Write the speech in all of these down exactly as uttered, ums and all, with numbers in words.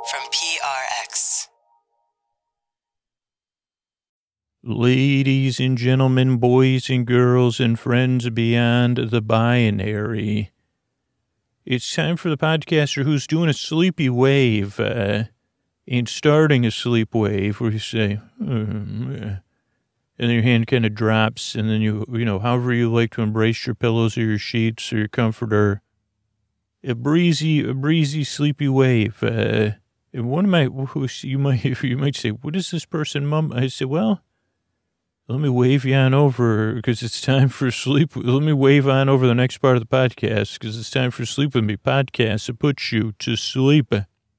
from P R X. Ladies and gentlemen, boys and girls, and friends beyond the binary, it's time for the podcaster who's doing a sleepy wave uh, and starting a sleep wave where you say, mm, and then your hand kind of drops, and then you, you know, however you like to embrace your pillows or your sheets or your comforter, a breezy, a breezy, sleepy wave. Uh, and one of my, you might, you might say, what is this person, Mom? I say, well, let me wave you on over because it's time for sleep. Let me wave on over the next part of the podcast because it's time for Sleep With Me podcast to put you to sleep.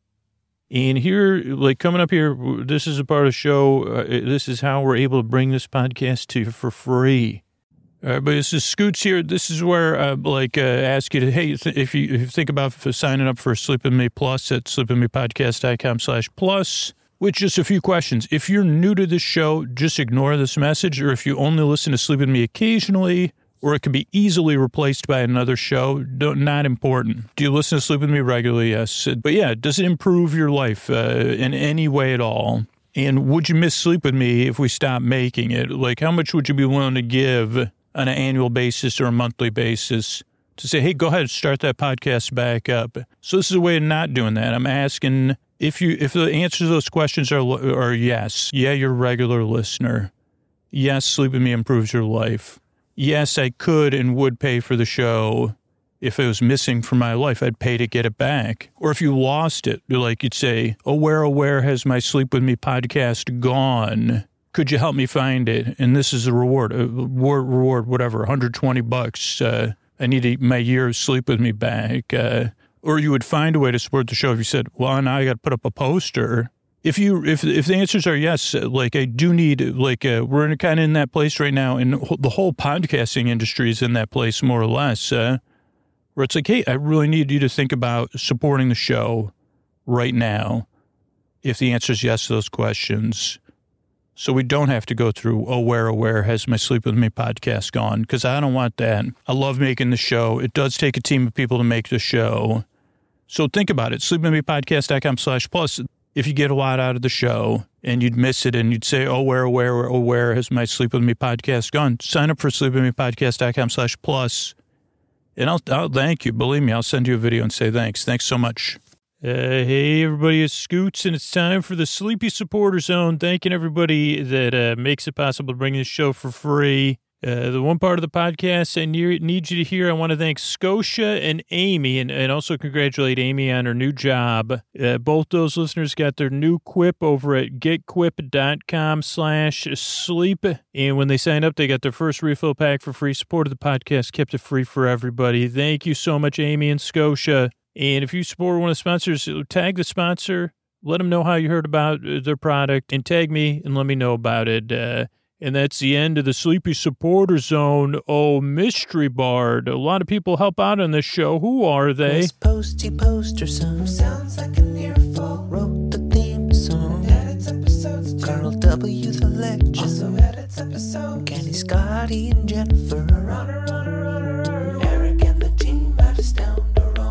And here, like coming up here, this is a part of the show. Uh, this is how we're able to bring this podcast to you for free. All right, but this is Scoots here. This is where I uh, like uh, ask you to, hey, if you, if you think about signing up for Sleep With Me Plus at sleep with me podcast dot com slash plus. With just a few questions. If you're new to this show, just ignore this message, or if you only listen to Sleep With Me occasionally, or it can be easily replaced by another show, don't, not important. Do you listen to Sleep With Me regularly? Yes. But yeah, does it improve your life uh, in any way at all? And would you miss Sleep With Me if we stop making it? Like, how much would you be willing to give on an annual basis or a monthly basis to say, hey, go ahead, start that podcast back up? So this is a way of not doing that. I'm asking... If you if the answers to those questions are are yes, yeah, you're a regular listener. Yes, Sleep With Me improves your life. Yes, I could and would pay for the show if it was missing from my life. I'd pay to get it back. Or if you lost it, like you'd say, oh, where, oh, where has my Sleep With Me podcast gone? Could you help me find it? And this is a reward, a reward, reward whatever, one hundred twenty bucks. Uh, I need a, my year of Sleep With Me back. Uh, Or you would find a way to support the show if you said, well, now I got to put up a poster. If you, if if the answers are yes, like I do need, like uh, we're in kind of in that place right now, and the whole podcasting industry is in that place more or less, uh, where it's like, hey, I really need you to think about supporting the show right now. If the answer is yes to those questions. So we don't have to go through, oh, where, oh, where has my Sleep With Me podcast gone? Because I don't want that. I love making the show. It does take a team of people to make the show. So think about it. sleep with me podcast dot com slash plus. If you get a lot out of the show and you'd miss it and you'd say, oh, where, oh, where, oh, where has my Sleep With Me podcast gone? Sign up for sleep with me podcast dot com slash plus. And I'll, I'll thank you. Believe me, I'll send you a video and say thanks. Thanks so much. Uh, hey, everybody, it's Scoots, and it's time for the Sleepy Supporter Zone. Thanking everybody that uh, makes it possible to bring this show for free. Uh, the one part of the podcast I need, need you to hear, I want to thank Scotia and Amy, and, and also congratulate Amy on her new job. Uh, both those listeners got their new quip over at get quip dot com slash sleep. And when they signed up, they got their first refill pack for free. Supported the podcast, kept it free for everybody. Thank you so much, Amy and Scotia. And if you support one of the sponsors, tag the sponsor, let them know how you heard about their product, and tag me and let me know about it. Uh, and that's the end of the Sleepy Supporter Zone. Oh, Mystery Bard. A lot of people help out on this show. Who are they? This posty poster song sounds like an earful. Wrote the theme song. Edits episodes too. Carl W. the Legend. Also edits episodes. Kenny, Scotty, and Jennifer. Runner, runner, runner. Eric and the team at Astound.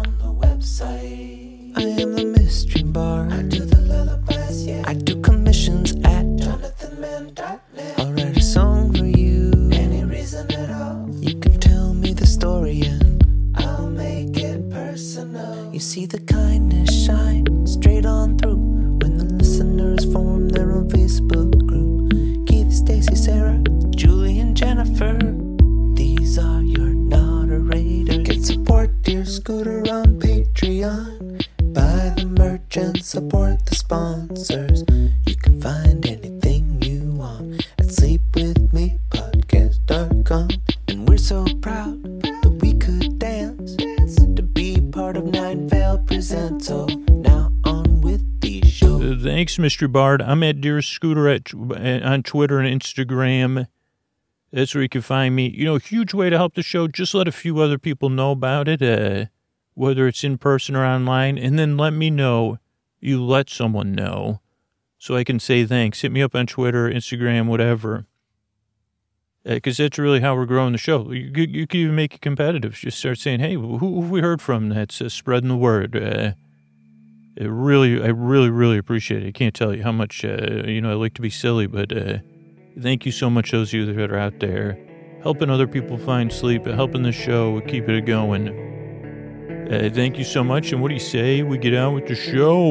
I am the mystery bard. I do the lullabies, yeah. I do commissions at jonathan man dot net. I'll write a song for you. Any reason at all. You can tell me the story and I'll make it personal. You see the kindness shine straight on through when the listeners form their own Facebook group. Keith, Stacy, Sarah, Julie, and Jennifer. These are your moderators. Get support, dear Scooter, on Patreon. Buy the merch and support the sponsors. You can find anything you want at sleep with me podcast dot com. And we're so proud that we could dance to be part of Nine Veil Presents. So now on with the show. Uh, thanks, Mister Bard. I'm at Dear Scooter at, on Twitter and Instagram. That's where you can find me. You know, a huge way to help the show, just let a few other people know about it, uh, whether it's in person or online, and then let me know you let someone know so I can say thanks. Hit me up on Twitter, Instagram, whatever, because uh, that's really how we're growing the show. You, you can even make it competitive. Just start saying, hey, who have we heard from that's uh, spreading the word? Uh, It really, I really, really appreciate it. I can't tell you how much, uh, you know, I like to be silly, but uh, thank you so much, those of you that are out there, helping other people find sleep, helping the show, keep it going. Uh, thank you so much, and what do you say we get on with the show?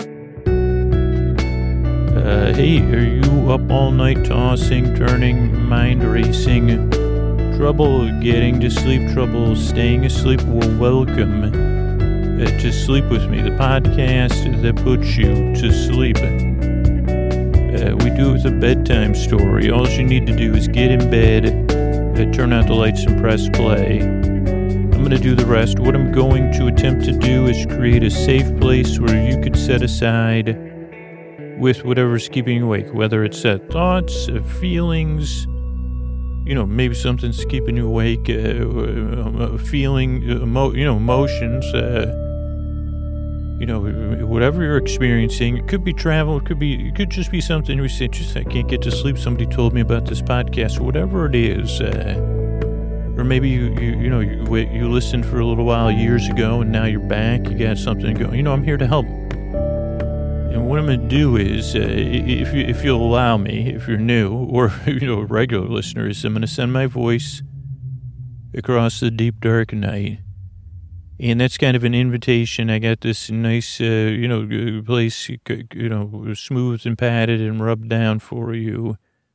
Uh, hey, are you up all night tossing, turning, mind racing, trouble getting to sleep, trouble staying asleep? Well, welcome uh, to Sleep With Me, the podcast that puts you to sleep. Uh, we do it with a bedtime story. All you need to do is get in bed, uh, turn out the lights, and press play. I'm going to do the rest. What I'm going to attempt to do is create a safe place where you could set aside with whatever's keeping you awake, whether it's uh, thoughts, uh, feelings, you know, maybe something's keeping you awake, uh, uh, feeling, uh, emo- you know, emotions, uh, you know, whatever you're experiencing. It could be travel, it could be, it could just be something you say, just, I can't get to sleep, somebody told me about this podcast, whatever it is, uh, or maybe you, you, you know, you, you listened for a little while years ago and now you're back, you got something to go, you know, I'm here to help. And what I'm going to do is, uh, if, you, if you'll allow me, if you're new, or, you know, regular listeners, I'm going to send my voice across the deep, dark night. And that's kind of an invitation. I got this nice, uh, you know, place, you know, smooth and padded and rubbed down for you.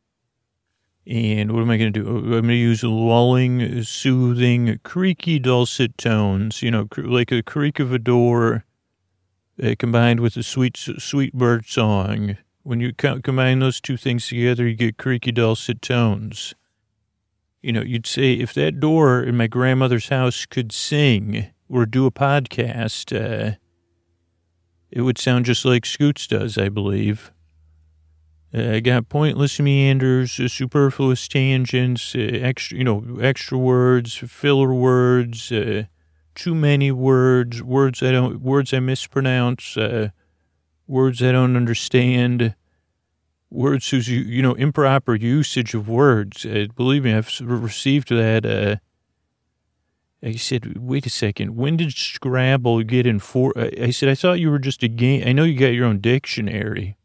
And what am I going to do? I'm going to use lulling, soothing, creaky, dulcet tones, you know, like a creak of a door. Uh, combined with a sweet, sweet bird song. When you co- combine those two things together, you get creaky, dulcet tones. You know, you'd say, if that door in my grandmother's house could sing or do a podcast, uh, it would sound just like Scoots does, I believe. Uh, I got pointless meanders, uh, superfluous tangents, uh, extra, you know, extra words, filler words, uh, too many words, words I don't, words I mispronounce, uh, words I don't understand, words whose, you know, improper usage of words. Uh, believe me, I've received that. Uh, I said, wait a second, when did Scrabble get in for? I said, I thought you were just a game. I know you got your own dictionary.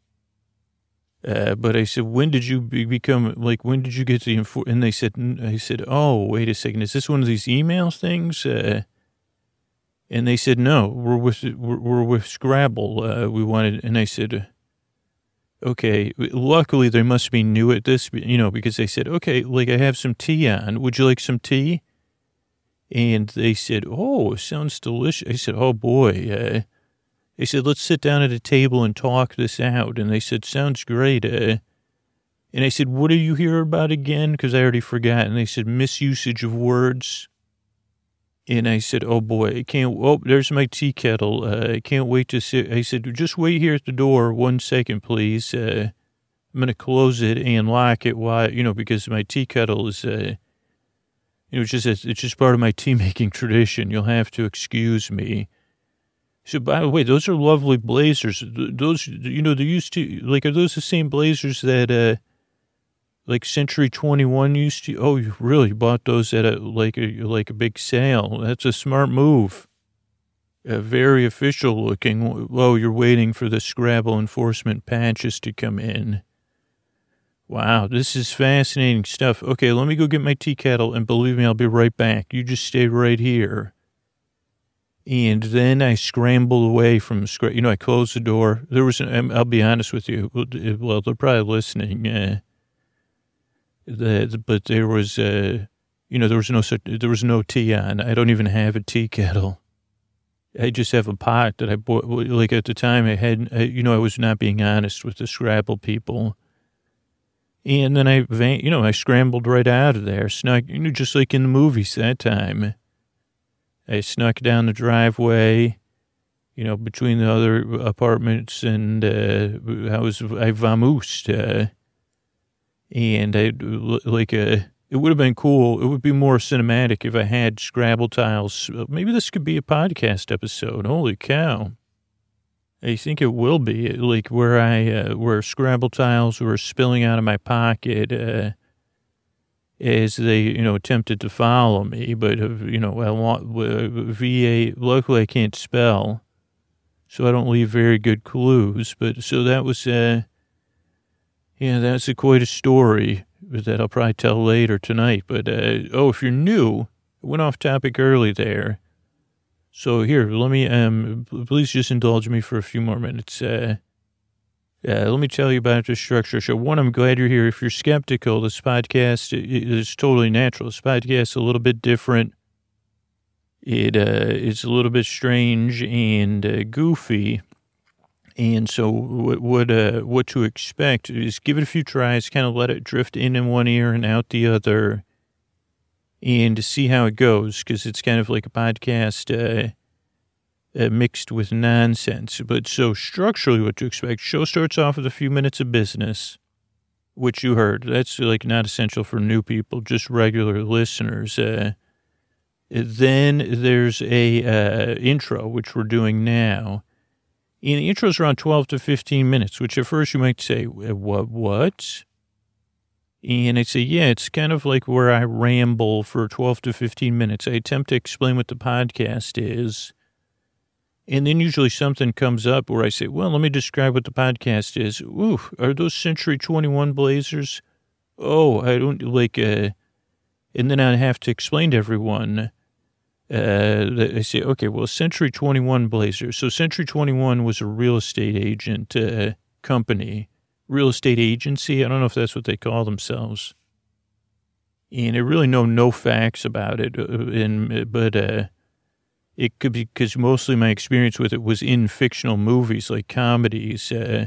Uh, but I said, when did you be- become, like, when did you get the, info? And they said, I said, oh, wait a second, is this one of these email things? Uh, And they said, no, we're with, we're, we're with Scrabble. Uh, we wanted, and I said, okay, luckily they must be new at this, you know, because they said, okay, like I have some tea on. Would you like some tea? And they said, oh, it sounds delicious. I said, oh boy. Uh, they said, let's sit down at a table and talk this out. And they said, sounds great. Uh, and I said, what are you here about again? Because I already forgot. And they said, misusage of words. And I said, oh, boy, I can't, oh, there's my tea kettle. Uh, I can't wait to sit. I said, just wait here at the door one second, please. Uh, I'm going to close it and lock it while, you know, because my tea kettle is, uh, you know, it's just, it's just part of my tea-making tradition. You'll have to excuse me. So, by the way, those are lovely blazers. Those, you know, they used to, like, are those the same blazers that, uh, like Century twenty-one used to? Oh, you really bought those at a like a like a big sale? That's a smart move. Uh, very official looking. Oh, you're waiting for the Scrabble enforcement patches to come in. Wow, this is fascinating stuff. Okay, let me go get my tea kettle, and believe me, I'll be right back. You just stay right here. And then I scrambled away from, you know, I closed the door. There was, an, I'll be honest with you. Well, they're probably listening. Uh, The, but there was, uh, you know, there was no such, there was no tea on. I don't even have a tea kettle. I just have a pot that I bought. Like at the time, I had, I, you know, I was not being honest with the Scrabble people. And then I, you know, I scrambled right out of there, snuck, you know, just like in the movies that time. I snuck down the driveway, you know, between the other apartments, and uh, I was, I vamoosed. Uh, And I, like, a, it would have been cool. It would be more cinematic if I had Scrabble tiles. Maybe this could be a podcast episode. Holy cow. I think it will be, like, where I, uh, where Scrabble tiles were spilling out of my pocket, uh, as they, you know, attempted to follow me. But, uh, you know, I want, uh, V A, luckily I can't spell. so I don't leave very good clues. But so that was, uh, yeah, that's a, quite a story that I'll probably tell later tonight. But, uh, oh, if you're new, I went off topic early there. So here, let me, um, please just indulge me for a few more minutes. Uh, uh, let me tell you about the structure. So one, I'm glad you're here. If you're skeptical, this podcast is totally natural. This podcast is a little bit different. It, uh, it's a little bit strange and uh, goofy. And so what, what, uh, what to expect is give it a few tries, kind of let it drift in in one ear and out the other, and to see how it goes, because it's kind of like a podcast uh, uh, mixed with nonsense. But so structurally what to expect, show starts off with a few minutes of business, which you heard. That's like not essential for new people, just regular listeners. Uh, then there's a uh, intro, which we're doing now. And the intro's around twelve to fifteen minutes, which at first you might say, what, what? And I say, yeah, it's kind of like where I ramble for twelve to fifteen minutes. I attempt to explain what the podcast is. And then usually something comes up where I say, well, let me describe what the podcast is. Ooh, are those Century twenty-one Blazers? Oh, I don't like, uh, and then I have to explain to everyone. Uh, I say, okay, well, Century twenty-one Blazers. So Century twenty-one was a real estate agent uh, company. Real estate agency. I don't know if that's what they call themselves. And I really know no facts about it. And, but uh, it could be because mostly my experience with it was in fictional movies, like comedies. Uh,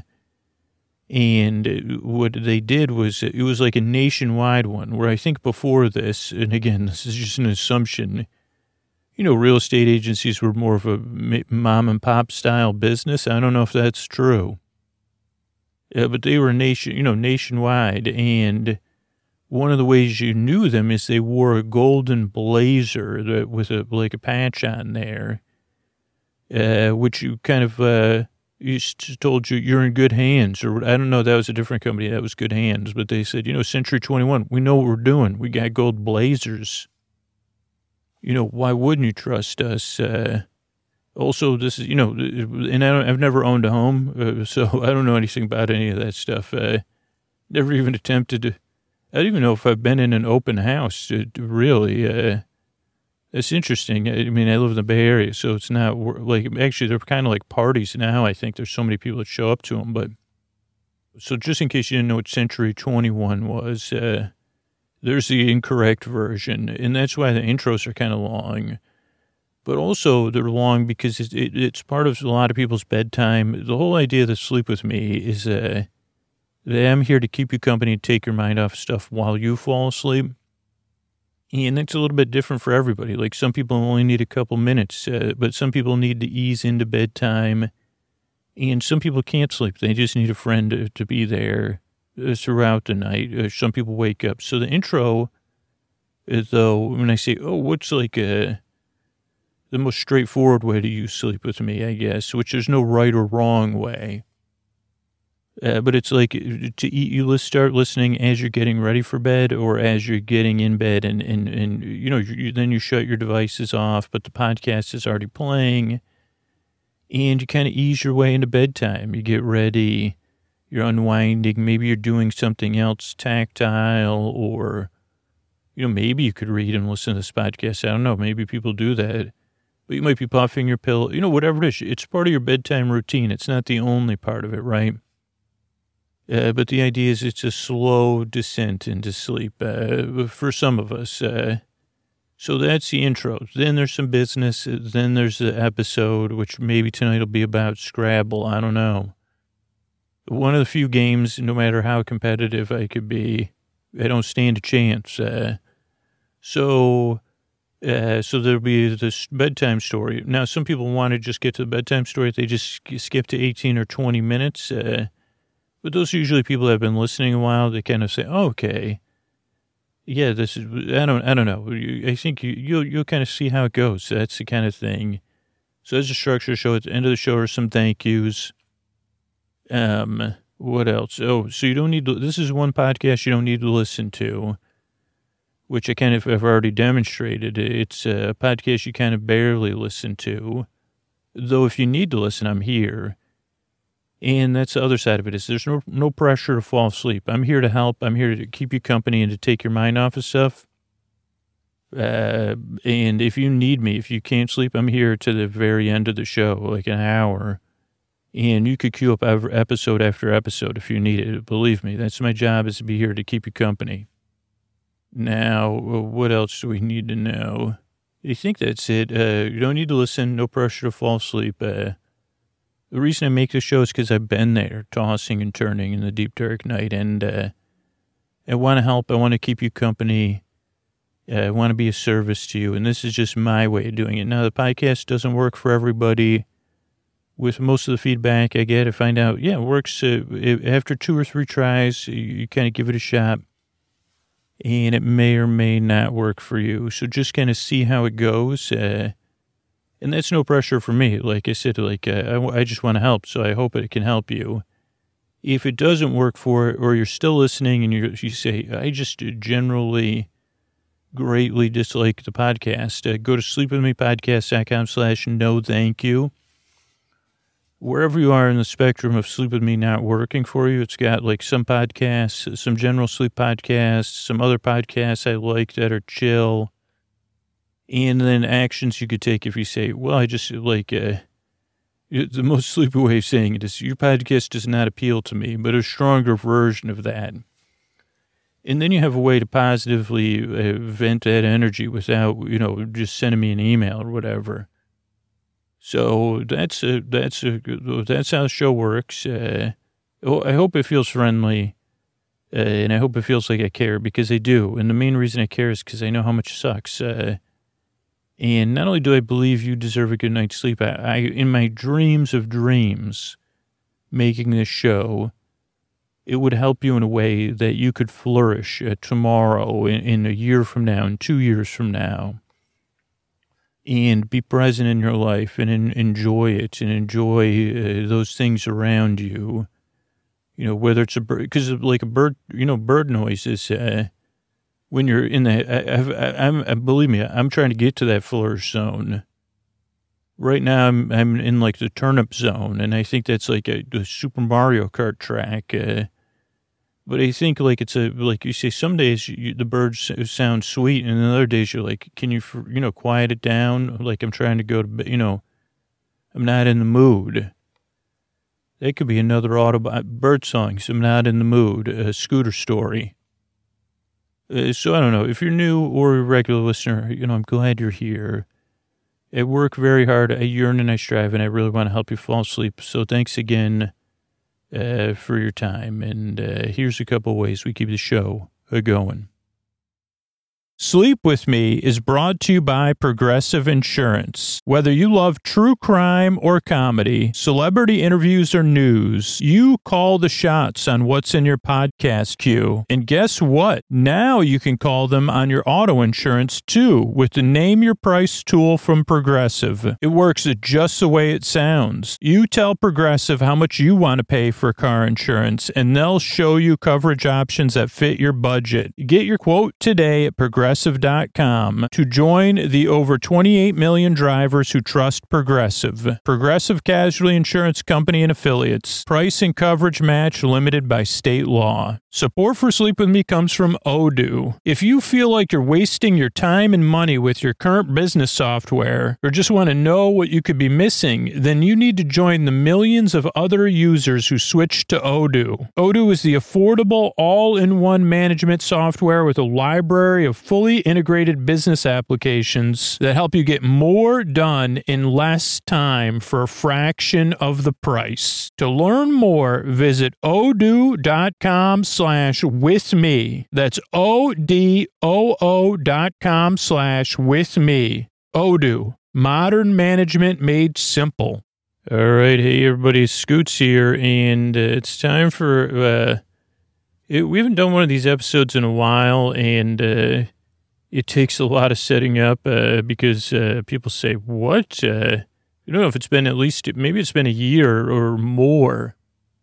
and what they did was, it was like a nationwide one where I think before this, and again, this is just an assumption, you know, real estate agencies were more of a mom and pop style business. I don't know if that's true. Uh, but they were nation, you know, nationwide, and one of the ways you knew them is they wore a golden blazer that, with a like a patch on there, uh, which you kind of uh, used told you you're in good hands, or I don't know, that was a different company that was Good Hands, but they said, you know, Century twenty-one, we know what we're doing. We got gold blazers. You know, why wouldn't you trust us? Uh, Also, this is, you know, and I don't, I've never owned a home, uh, so I don't know anything about any of that stuff. Uh, never even attempted to, I don't even know if I've been in an open house, to, to really. Uh, it's interesting. I mean, I live in the Bay Area, so it's not like, actually, they're kind of like parties now. I think there's so many people that show up to them. But so just in case you didn't know what Century twenty-one was, uh, there's the incorrect version. And that's why the intros are kind of long. But also they're long because it, it, it's part of a lot of people's bedtime. The whole idea of the Sleep With Me is uh, that I'm here to keep you company and take your mind off stuff while you fall asleep. And that's a little bit different for everybody. Like some people only need a couple minutes, uh, but some people need to ease into bedtime. And some people can't sleep. They just need a friend to, to be there uh, throughout the night. Uh, some people wake up. So the intro, uh, though, when I say, oh, what's like a... the most straightforward way to use Sleep With Me, I guess, which there's no right or wrong way. Uh, but it's like to eat, you start listening as you're getting ready for bed or as you're getting in bed and, and, and you know, you, then you shut your devices off, but the podcast is already playing and you kind of ease your way into bedtime. You get ready, you're unwinding, maybe you're doing something else tactile or, you know, maybe you could read and listen to this podcast. I don't know. Maybe people do that. But you might be puffing your pillow, you know, whatever it is. It's part of your bedtime routine. It's not the only part of it, right? Uh, but the idea is it's a slow descent into sleep uh, for some of us. Uh, so that's the intro. Then there's some business. Then there's the episode, which maybe tonight will be about Scrabble. I don't know. One of the few games, no matter how competitive I could be, I don't stand a chance. Uh, so... Uh, so there'll be this bedtime story. Now, some people want to just get to the bedtime story. They just skip to eighteen or twenty minutes. Uh, but those are usually people that have been listening a while. They kind of say, oh, okay, yeah, this is, I don't, I don't know. I think you, you'll, you'll kind of see how it goes. That's the kind of thing. So there's a structure show. At the end of the show are some thank yous. Um, what else? Oh, so you don't need to, this is one podcast you don't need to listen to, which I kind of have already demonstrated. It's a podcast you kind of barely listen to. Though if you need to listen, I'm here. And that's the other side of it is there's no no pressure to fall asleep. I'm here to help. I'm here to keep you company and to take your mind off of stuff. Uh, and if you need me, if you can't sleep, I'm here to the very end of the show, like an hour. And you could queue up every episode after episode if you need it. Believe me, that's my job, is to be here to keep you company. Now, what else do we need to know? I think that's it. Uh, you don't need to listen. No pressure to fall asleep. Uh, the reason I make this show is because I've been there, tossing and turning in the deep, dark night. And uh, I want to help. I want to keep you company. Uh, I want to be a service to you. And this is just my way of doing it. Now, the podcast doesn't work for everybody. With most of the feedback I get, I find out, yeah, it works. Uh, it, after two or three tries, you, you kind of give it a shot. And it may or may not work for you. So just kind of see how it goes. Uh, and that's no pressure for me. Like I said, like uh, I, I just want to help. So I hope it can help you. If it doesn't work for it, or you're still listening and you're, you say, I just generally greatly dislike the podcast, uh, go to sleepwithmepodcast.com slash no thank you. Wherever you are in the spectrum of Sleep With Me not working for you, it's got like some podcasts, some general sleep podcasts, some other podcasts I like that are chill, and then actions you could take if you say, well, I just like, uh, the most sleepy way of saying it is, your podcast does not appeal to me, but a stronger version of that. And then you have a way to positively uh, vent that energy without, you know, just sending me an email or whatever. So that's a, that's a, that's how the show works. Uh, I hope it feels friendly, uh, and I hope it feels like I care, because I do. And the main reason I care is because I know how much it sucks. Uh, and not only do I believe you deserve a good night's sleep, I, I in my dreams of dreams, making this show, it would help you in a way that you could flourish uh, tomorrow, in, in a year from now, in two years from now. And be present in your life and in, enjoy it and enjoy uh, those things around you. You know, whether it's a bird, because like a bird, you know, bird noises, uh, when you're in the, I, I've, I, I'm, I, believe me, I'm trying to get to that flourish zone. Right now, I'm, I'm in like the turnip zone, and I think that's like a, a Super Mario Kart track. Uh, But I think, like, it's a, like you say, some days you, the birds sound sweet, and then other days you're like, can you, you know, quiet it down? Like, I'm trying to go to bed, you know, I'm not in the mood. That could be another auto, bird songs, I'm not in the mood, a Scooter story. Uh, so I don't know, if you're new or a regular listener, you know, I'm glad you're here. I work very hard, I yearn and I strive, and I really want to help you fall asleep. So thanks again. Uh, for your time. And uh, here's a couple ways we keep the show uh, going. Sleep With Me is brought to you by Progressive Insurance. Whether you love true crime or comedy, celebrity interviews or news, you call the shots on what's in your podcast queue. And guess what? Now you can call them on your auto insurance too with the Name Your Price tool from Progressive. It works just the way it sounds. You tell Progressive how much you want to pay for car insurance, and they'll show you coverage options that fit your budget. Get your quote today at Progressive dot com to join the over twenty-eight million drivers who trust Progressive. Progressive Casualty Insurance Company and Affiliates. Price and coverage match limited by state law. Support for Sleep With Me comes from Odoo. If you feel like you're wasting your time and money with your current business software, or just want to know what you could be missing, then you need to join the millions of other users who switched to Odoo. Odoo is the affordable, all-in-one management software with a library of fully integrated business applications that help you get more done in less time for a fraction of the price. To learn more, visit odoo.com slash with me. That's O-D-O-O dot com slash with me. Odoo, modern management made simple. All right, hey everybody, Scoots here, and uh, it's time for, uh, it, we haven't done one of these episodes in a while, and uh, it takes a lot of setting up uh, because uh, people say, what? Uh, I don't know if it's been at least, maybe it's been a year or more.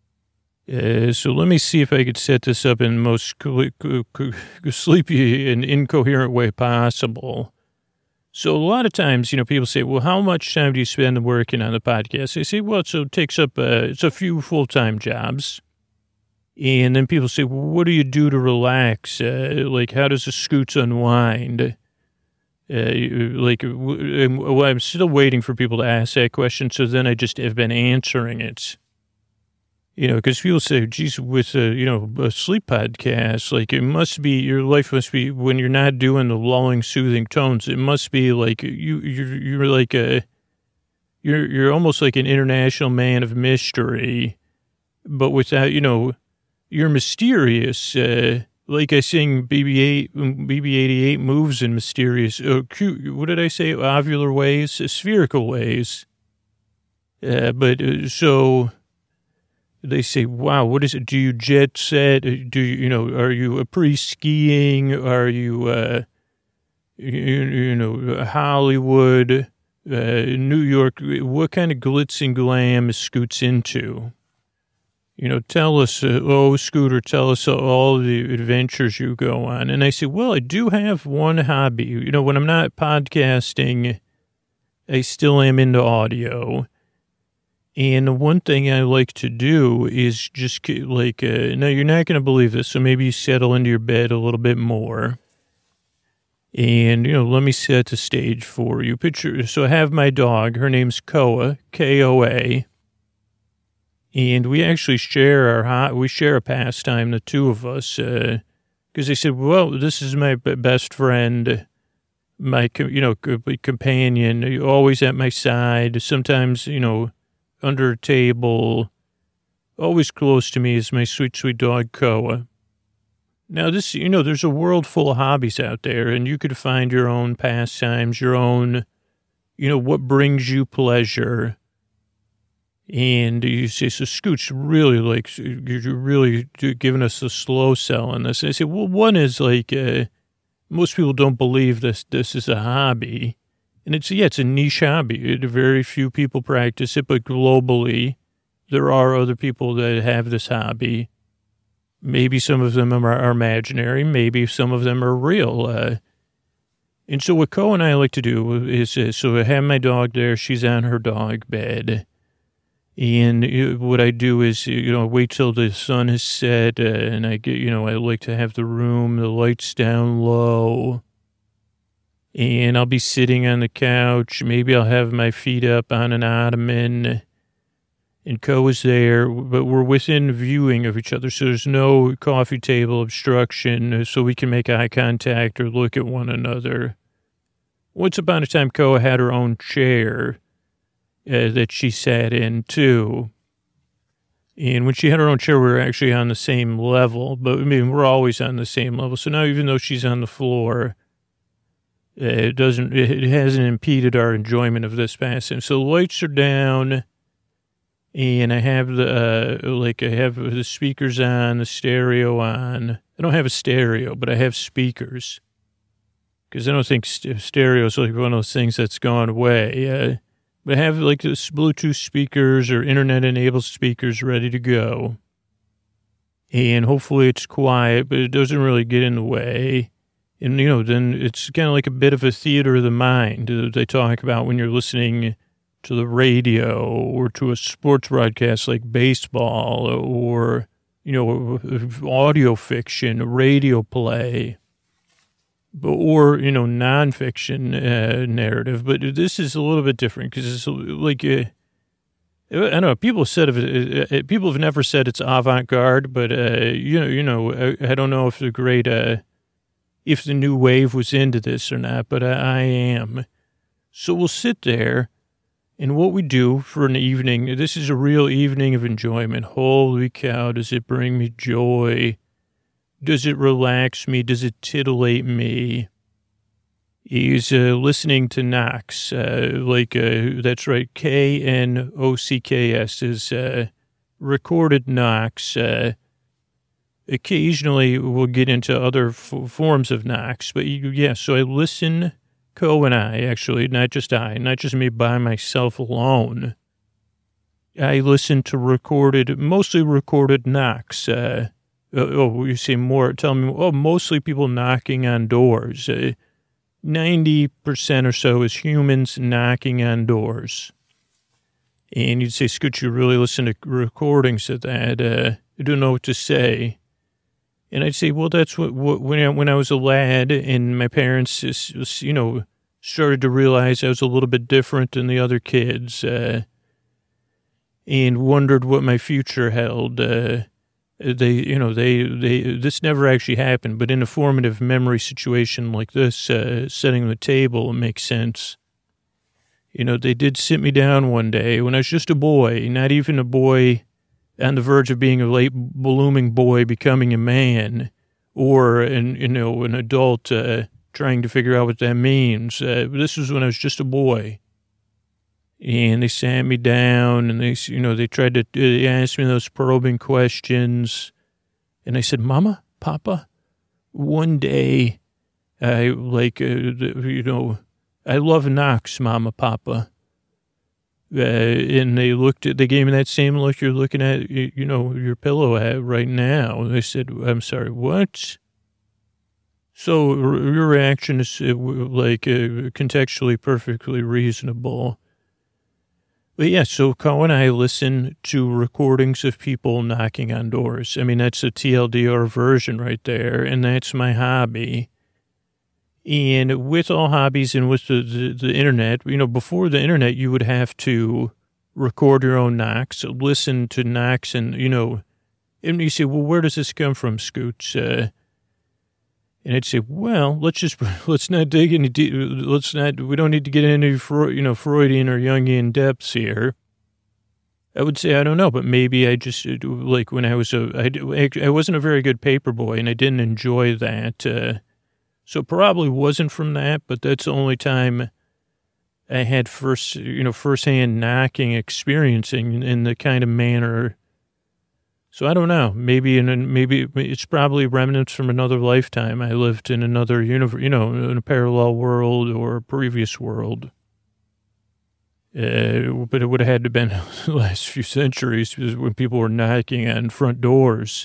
Uh, so let me see if I could set this up in the most sleepy and incoherent way possible. So a lot of times, you know, people say, well, how much time do you spend working on the podcast? I say, well, so it takes up, uh, it's a few full-time jobs. And then people say, well, what do you do to relax? Uh, like, how does the Scoots unwind? Uh, like, well, I'm still waiting for people to ask that question. So then I just have been answering it. You know, because people say, geez, with a, you know, a sleep podcast, like it must be, your life must be, when you're not doing the lulling, soothing tones, it must be like you, you're, you're like a, you're, you're almost like an international man of mystery, but without, you know, you're mysterious. Uh, like I sing B B eight, B B eighty-eight moves in mysterious, uh, cute, what did I say? Ovular ways, uh, spherical ways. Uh, but uh, so... They say, wow, what is it? Do you jet set? Do you, you know, are you a pre-skiing? Are you, uh, you, you know, Hollywood, uh, New York? What kind of glitz and glam is Scoots into? You know, tell us, uh, oh, Scooter, tell us all the adventures you go on. And I say, well, I do have one hobby. You know, when I'm not podcasting, I still am into audio. And the one thing I like to do is just like, uh, now you're not going to believe this, so maybe you settle into your bed a little bit more. And, you know, let me set the stage for you. Picture, so I have my dog, her name's Koa, K O A. And we actually share our, we share a pastime, the two of us, because uh, they said, well, this is my best friend, my, you know, companion, always at my side. Sometimes, you know, under a table, always close to me is my sweet, sweet dog, Koa. Now, this, you know, there's a world full of hobbies out there, and you could find your own pastimes, your own, you know, what brings you pleasure. And you say, so Scoots, really, like, you're really giving us a slow sell on this. And I say, well, one is like, uh, most people don't believe this, this is a hobby. And it's, yeah, it's a niche hobby. Very few people practice it, but globally, there are other people that have this hobby. Maybe some of them are, are imaginary. Maybe some of them are real. Uh, and so what Ko and I like to do is, uh, so I have my dog there. She's on her dog bed. And uh, what I do is, you know, wait till the sun has set. Uh, and I get, you know, I like to have the room, the lights down low. And I'll be sitting on the couch. Maybe I'll have my feet up on an ottoman. And Ko is there, but we're within viewing of each other. So there's no coffee table obstruction, so we can make eye contact or look at one another. Once upon a time, Ko had her own chair uh, that she sat in, too. And when she had her own chair, we were actually on the same level. But, I mean, we're always on the same level. So now, even though she's on the floor, it doesn't, it hasn't impeded our enjoyment of this passing. So the lights are down, and I have the, uh, like, I have the speakers on, the stereo on. I don't have a stereo, but I have speakers. Because I don't think st- stereo is like one of those things that's gone away. Uh, but I have, like, this Bluetooth speakers or internet-enabled speakers ready to go. And hopefully it's quiet, but it doesn't really get in the way. And, you know, then it's kind of like a bit of a theater of the mind that they talk about when you're listening to the radio or to a sports broadcast like baseball or, you know, audio fiction, radio play, or, you know, nonfiction uh, narrative. But this is a little bit different because it's like, uh, I don't know, people said of it, uh, people have never said it's avant-garde, but, uh, you know, you know, I, I don't know if the great, uh, if the new wave was into this or not, but I, I am. So we'll sit there, and what we do for an evening, this is a real evening of enjoyment. Holy cow, does it bring me joy? Does it relax me? Does it titillate me? Is uh, listening to Knox, uh, like, uh, that's right, K N O C K S is uh, recorded Knox, uh, occasionally we'll get into other f- forms of Knox, but yeah, so I listen, Ko and I, actually, not just I, not just me by myself alone. I listen to recorded, mostly recorded knocks. Uh, oh, you say more, tell me, oh, mostly people knocking on doors. Uh, ninety percent or so is humans knocking on doors. And you'd say, Scooch, you really listen to recordings of that. Uh, I don't know what to say. And I'd say, well, that's what, what when, I, when I was a lad and my parents, just, you know, started to realize I was a little bit different than the other kids uh, and wondered what my future held. Uh, they, you know, they, they, this never actually happened, but in a formative memory situation like this, uh, setting the table makes sense. You know, they did sit me down one day when I was just a boy, not even a boy on the verge of being a late blooming boy becoming a man, or an, you know, an adult uh, trying to figure out what that means. Uh, this was when I was just a boy. And they sat me down and they, you know, they tried to they ask me those probing questions. And I said, Mama, Papa, one day, I like, uh, you know, I love knocks, Mama, Papa. Uh, and they looked at, they gave me that same look you're looking at, you, you know, your pillow at right now. They said, I'm sorry, what? So your reaction is uh, like uh, contextually perfectly reasonable. But yeah, so Ko and I listen to recordings of people knocking on doors. I mean, that's a T L D R version right there, and that's my hobby. And with all hobbies and with the, the, the internet, you know, before the internet, you would have to record your own knocks, listen to knocks, and, you know, and you say, well, where does this come from, Scoots? Uh, and I'd say, well, let's just, let's not dig any deep, let's not, we don't need to get into, you know, Freudian or Jungian depths here. I would say, I don't know, but maybe I just, like when I was a, I, I wasn't a very good paper boy and I didn't enjoy that, uh, so probably wasn't from that, but that's the only time I had first, you know, firsthand knocking experiencing in the kind of manner. So I don't know. Maybe in maybe it's probably remnants from another lifetime. I lived in another universe, you know, in a parallel world or a previous world. Uh, but it would have had to have been the last few centuries when people were knocking on front doors.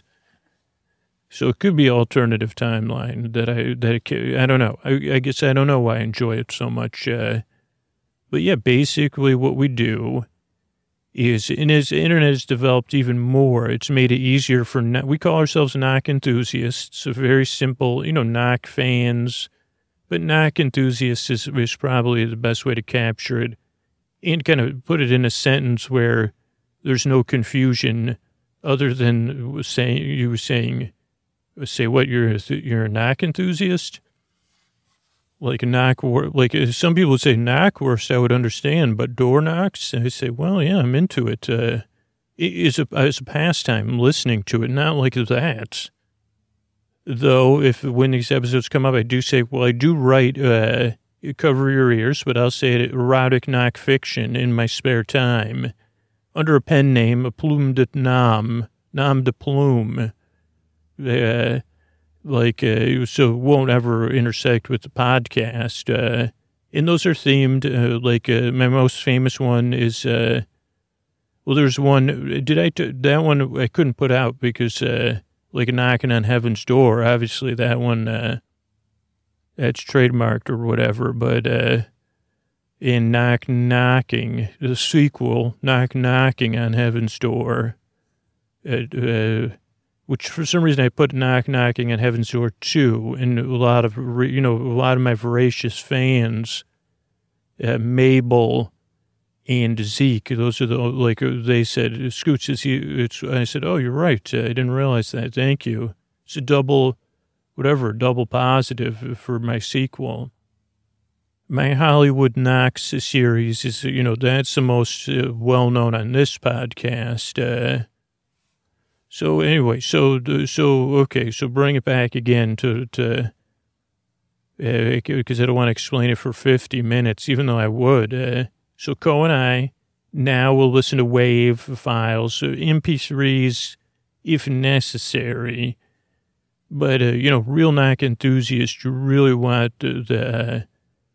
So it could be alternative timeline that I, that it, I don't know. I, I guess I don't know why I enjoy it so much. Uh, but yeah, basically what we do is, and as the internet has developed even more, it's made it easier for, we call ourselves knock enthusiasts, so very simple, you know, knock fans, but knock enthusiasts is, is probably the best way to capture it and kind of put it in a sentence where there's no confusion other than saying, you were saying, say what, you're you're a knock enthusiast? Like a knock, like some people would say knockwurst, I would understand, but door knocks, I say, well, yeah, I'm into it. Uh, it is a, it's a pastime listening to it, not like that. Though, if when these episodes come up, I do say, well, I do write, uh, cover your ears, but I'll say it, erotic knock fiction in my spare time under a pen name, a plume de nom, nom de plume. Uh, like, uh, so it won't ever intersect with the podcast. Uh, and those are themed, uh, like, uh, my most famous one is, uh, well, there's one, did I, t- that one I couldn't put out because, uh, like a knocking on heaven's door, obviously that one, uh, that's trademarked or whatever, but, uh, in Knock Knocking, the sequel, Knock Knocking on Heaven's Door, uh, uh which for some reason I put Knock Knocking on Heaven's Door two, and a lot of, you know, a lot of my voracious fans, uh, Mabel and Zeke, those are the, like, they said, Scoots, is he, it's, I said, oh, you're right, uh, I didn't realize that, thank you. It's a double, whatever, double positive for my sequel. My Hollywood Knocks series is, you know, that's the most uh, well-known on this podcast, uh, So anyway, so, so, okay, so bring it back again to, to, because uh, I don't want to explain it for fifty minutes, even though I would. Uh, so Ko and I now will listen to WAV files, so M P threes if necessary. But, uh, you know, real knock enthusiasts, you really want the, the,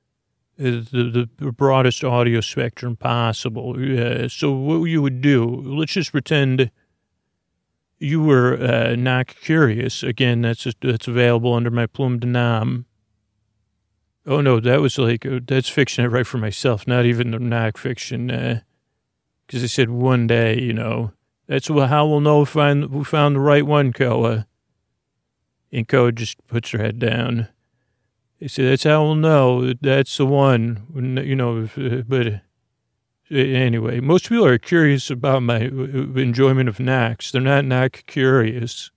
the, the broadest audio spectrum possible. Uh, so what you would do, let's just pretend you were uh, knock curious. Again, that's just, that's available under my plume de nom. Oh, no, that was like, uh, that's fiction I write for myself, not even the knock fiction. Because uh, I said one day, you know, that's how we'll know if I, we found the right one, Koa. And Koa just puts her head down. They said, that's how we'll know that's the one, you know, but anyway, most people are curious about my enjoyment of knocks. They're not knock curious.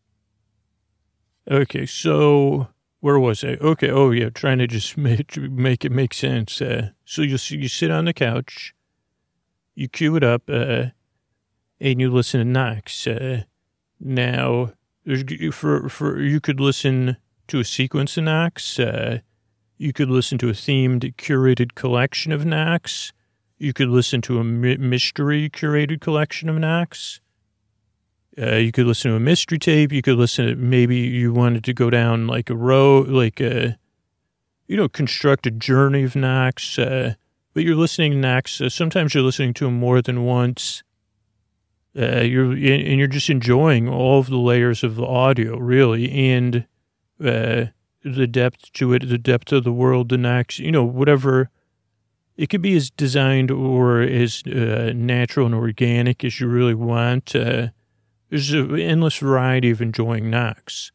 Okay, so where was I? Okay, oh yeah, trying to just make, make it make sense. Uh, so you you sit on the couch, you cue it up, uh, and you listen to knocks. Uh, now, there's, for for you could listen to a sequence of knocks. Uh, you could listen to a themed, curated collection of knocks. You could listen to a my- mystery curated collection of knocks. Uh, you could listen to a mystery tape. You could listen to, maybe you wanted to go down like a road, like a, you know, construct a journey of knocks. Uh, but you're listening to knocks. Uh, sometimes you're listening to them more than once. Uh, you're, and you're just enjoying all of the layers of the audio, really. And, uh, the depth to it, the depth of the world, the knocks, you know, whatever. It could be as designed or as uh, natural and organic as you really want. Uh, there's an endless variety of enjoying knocks.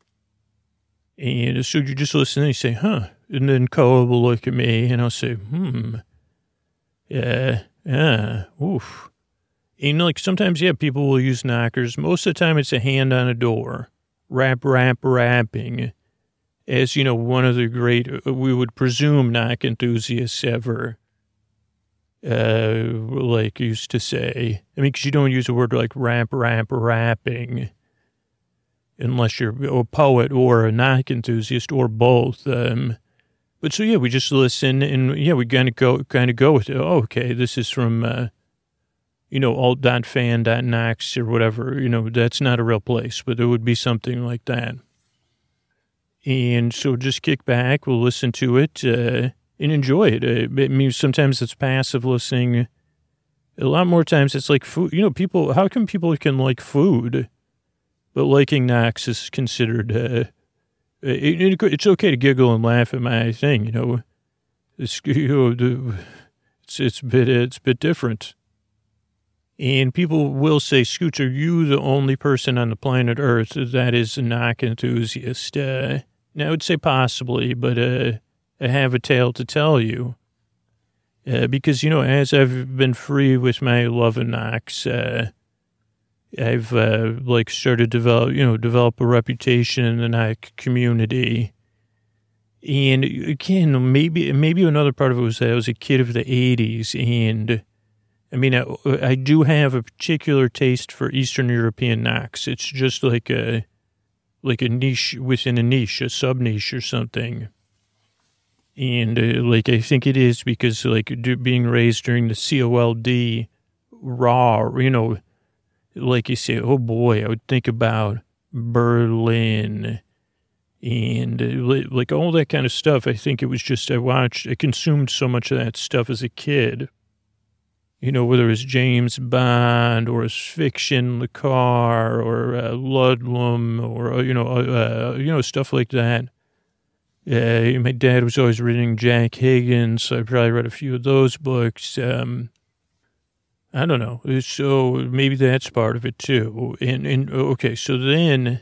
And so you just listen and you say, huh. And then Koa will look at me and I'll say, hmm. Yeah, yeah, oof. And like sometimes, yeah, people will use knockers. Most of the time it's a hand on a door. Rap, rap, rapping. As, you know, one of the great, we would presume, knock enthusiasts ever, uh, like used to say. I mean, because you don't use a word like rap, rap, rapping, unless you're a poet or a knock enthusiast or both. Um, but so, yeah, we just listen and, yeah, we kind of go, kind of go with it. Oh, okay, this is from, uh, you know, alt dot fan dot knocks or whatever. You know, that's not a real place, but it would be something like that. And so just kick back, we'll listen to it uh, and enjoy it. Uh, it means sometimes it's passive listening. A lot more times it's like food. You know, people, how come people can like food, but liking knocks is considered, uh, it, it, it's okay to giggle and laugh at my thing, you know. It's, you know, it's, it's, a bit, it's a bit different. And people will say, Scoots, are you the only person on the planet Earth that is a knock enthusiast? Uh, now, I would say possibly, but uh, I have a tale to tell you. Uh, because, you know, as I've been free with my love of knocks, uh, I've, uh, like, started to develop, you know, develop a reputation in the knock community. And, again, maybe, maybe another part of it was that I was a kid of the eighties, and I mean, I, I do have a particular taste for Eastern European knocks. It's just like a, like a niche within a niche, a sub-niche or something. And, uh, like, I think it is because, like, do, being raised during the C O L D raw, you know, like you say, oh, boy, I would think about Berlin and, uh, like, all that kind of stuff. I think it was just I watched, I consumed so much of that stuff as a kid. You know, whether it's James Bond or it's fiction, Le Carre or uh, Ludlum or, uh, you know, uh, you know, stuff like that. Uh, my dad was always reading Jack Higgins, so I probably read a few of those books. Um, I don't know. So maybe that's part of it too. And, and okay, so then,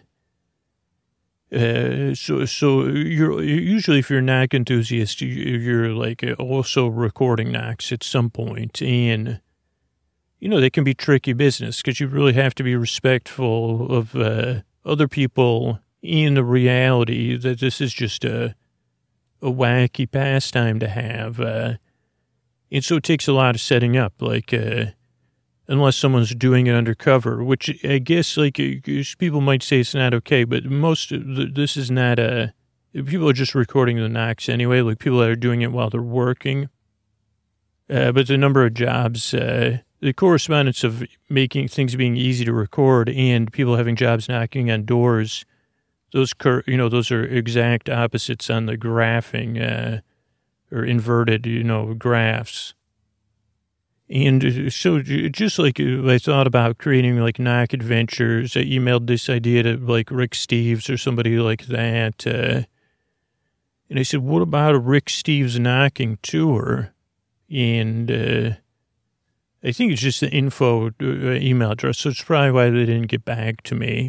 uh, so, so you're usually, if you're a knock enthusiast, you're like also recording knocks at some point. And, you know, they can be tricky business because you really have to be respectful of uh, other people in the reality that this is just a, a wacky pastime to have. Uh, and so it takes a lot of setting up, like, uh, unless someone's doing it undercover, which I guess, like, people might say it's not okay, but most, this is not a, people are just recording the knocks anyway, like people that are doing it while they're working. Uh, but the number of jobs, uh, the correspondence of making things being easy to record and people having jobs knocking on doors, those, cur- you know, those are exact opposites on the graphing, uh, or inverted, you know, graphs. And so just like I thought about creating like knock adventures, I emailed this idea to like Rick Steves or somebody like that. Uh, And I said, what about a Rick Steves knocking tour? And uh, I think it's just the info uh, email address, so it's probably why they didn't get back to me.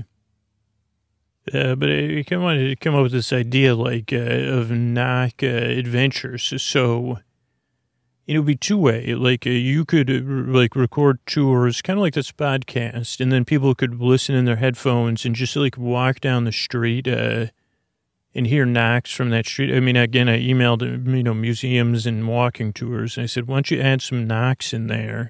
Uh, but I wanted to come up with this idea, like, uh, of knock uh, adventures. So it would be two-way. Like, uh, you could, uh, like, record tours, kind of like this podcast, and then people could listen in their headphones and just, like, walk down the street uh, and hear knocks from that street. I mean, again, I emailed, you know, museums and walking tours, and I said, why don't you add some knocks in there?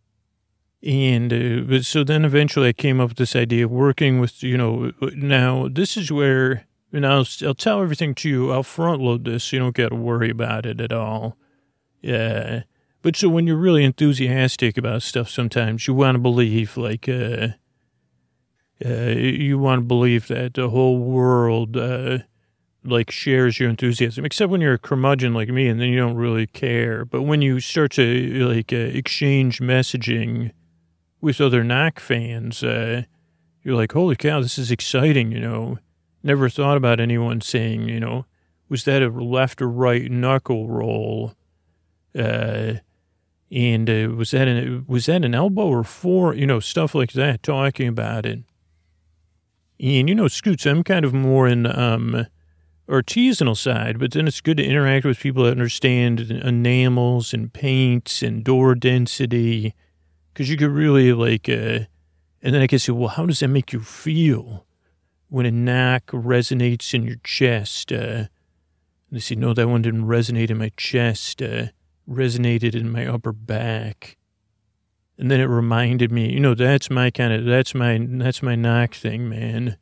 And uh, but so then eventually I came up with this idea of working with, you know, now this is where, and I'll, I'll tell everything to you. I'll front load this so you don't got to worry about it at all. Yeah. But so when you're really enthusiastic about stuff, sometimes you want to believe like, uh, uh, you want to believe that the whole world, uh, like shares your enthusiasm, except when you're a curmudgeon like me and then you don't really care. But when you start to like uh, exchange messaging with other knock fans, uh, you're like, holy cow, this is exciting, you know. Never thought about anyone saying, you know, was that a left or right knuckle roll? Uh, and uh, was that an, was that an elbow or four? You know, stuff like that, talking about it. And, you know, Scoots, I'm kind of more in um, artisanal side, but then it's good to interact with people that understand enamels and paints and door density. Because you could really, like, uh, and then I could say, well, how does that make you feel when a knock resonates in your chest? Uh, and they say, no, that one didn't resonate in my chest, uh, resonated in my upper back. And then it reminded me, you know, that's my kind of, that's my, that's my knock thing, man.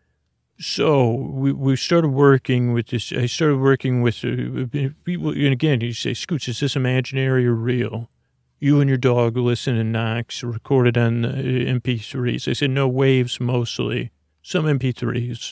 So we, we started working with this, I started working with uh, people, and again, you say, Scoots, is this imaginary or real? You and your dog listen to knocks recorded on uh, M P threes. I said, no, waves mostly. Some M P threes.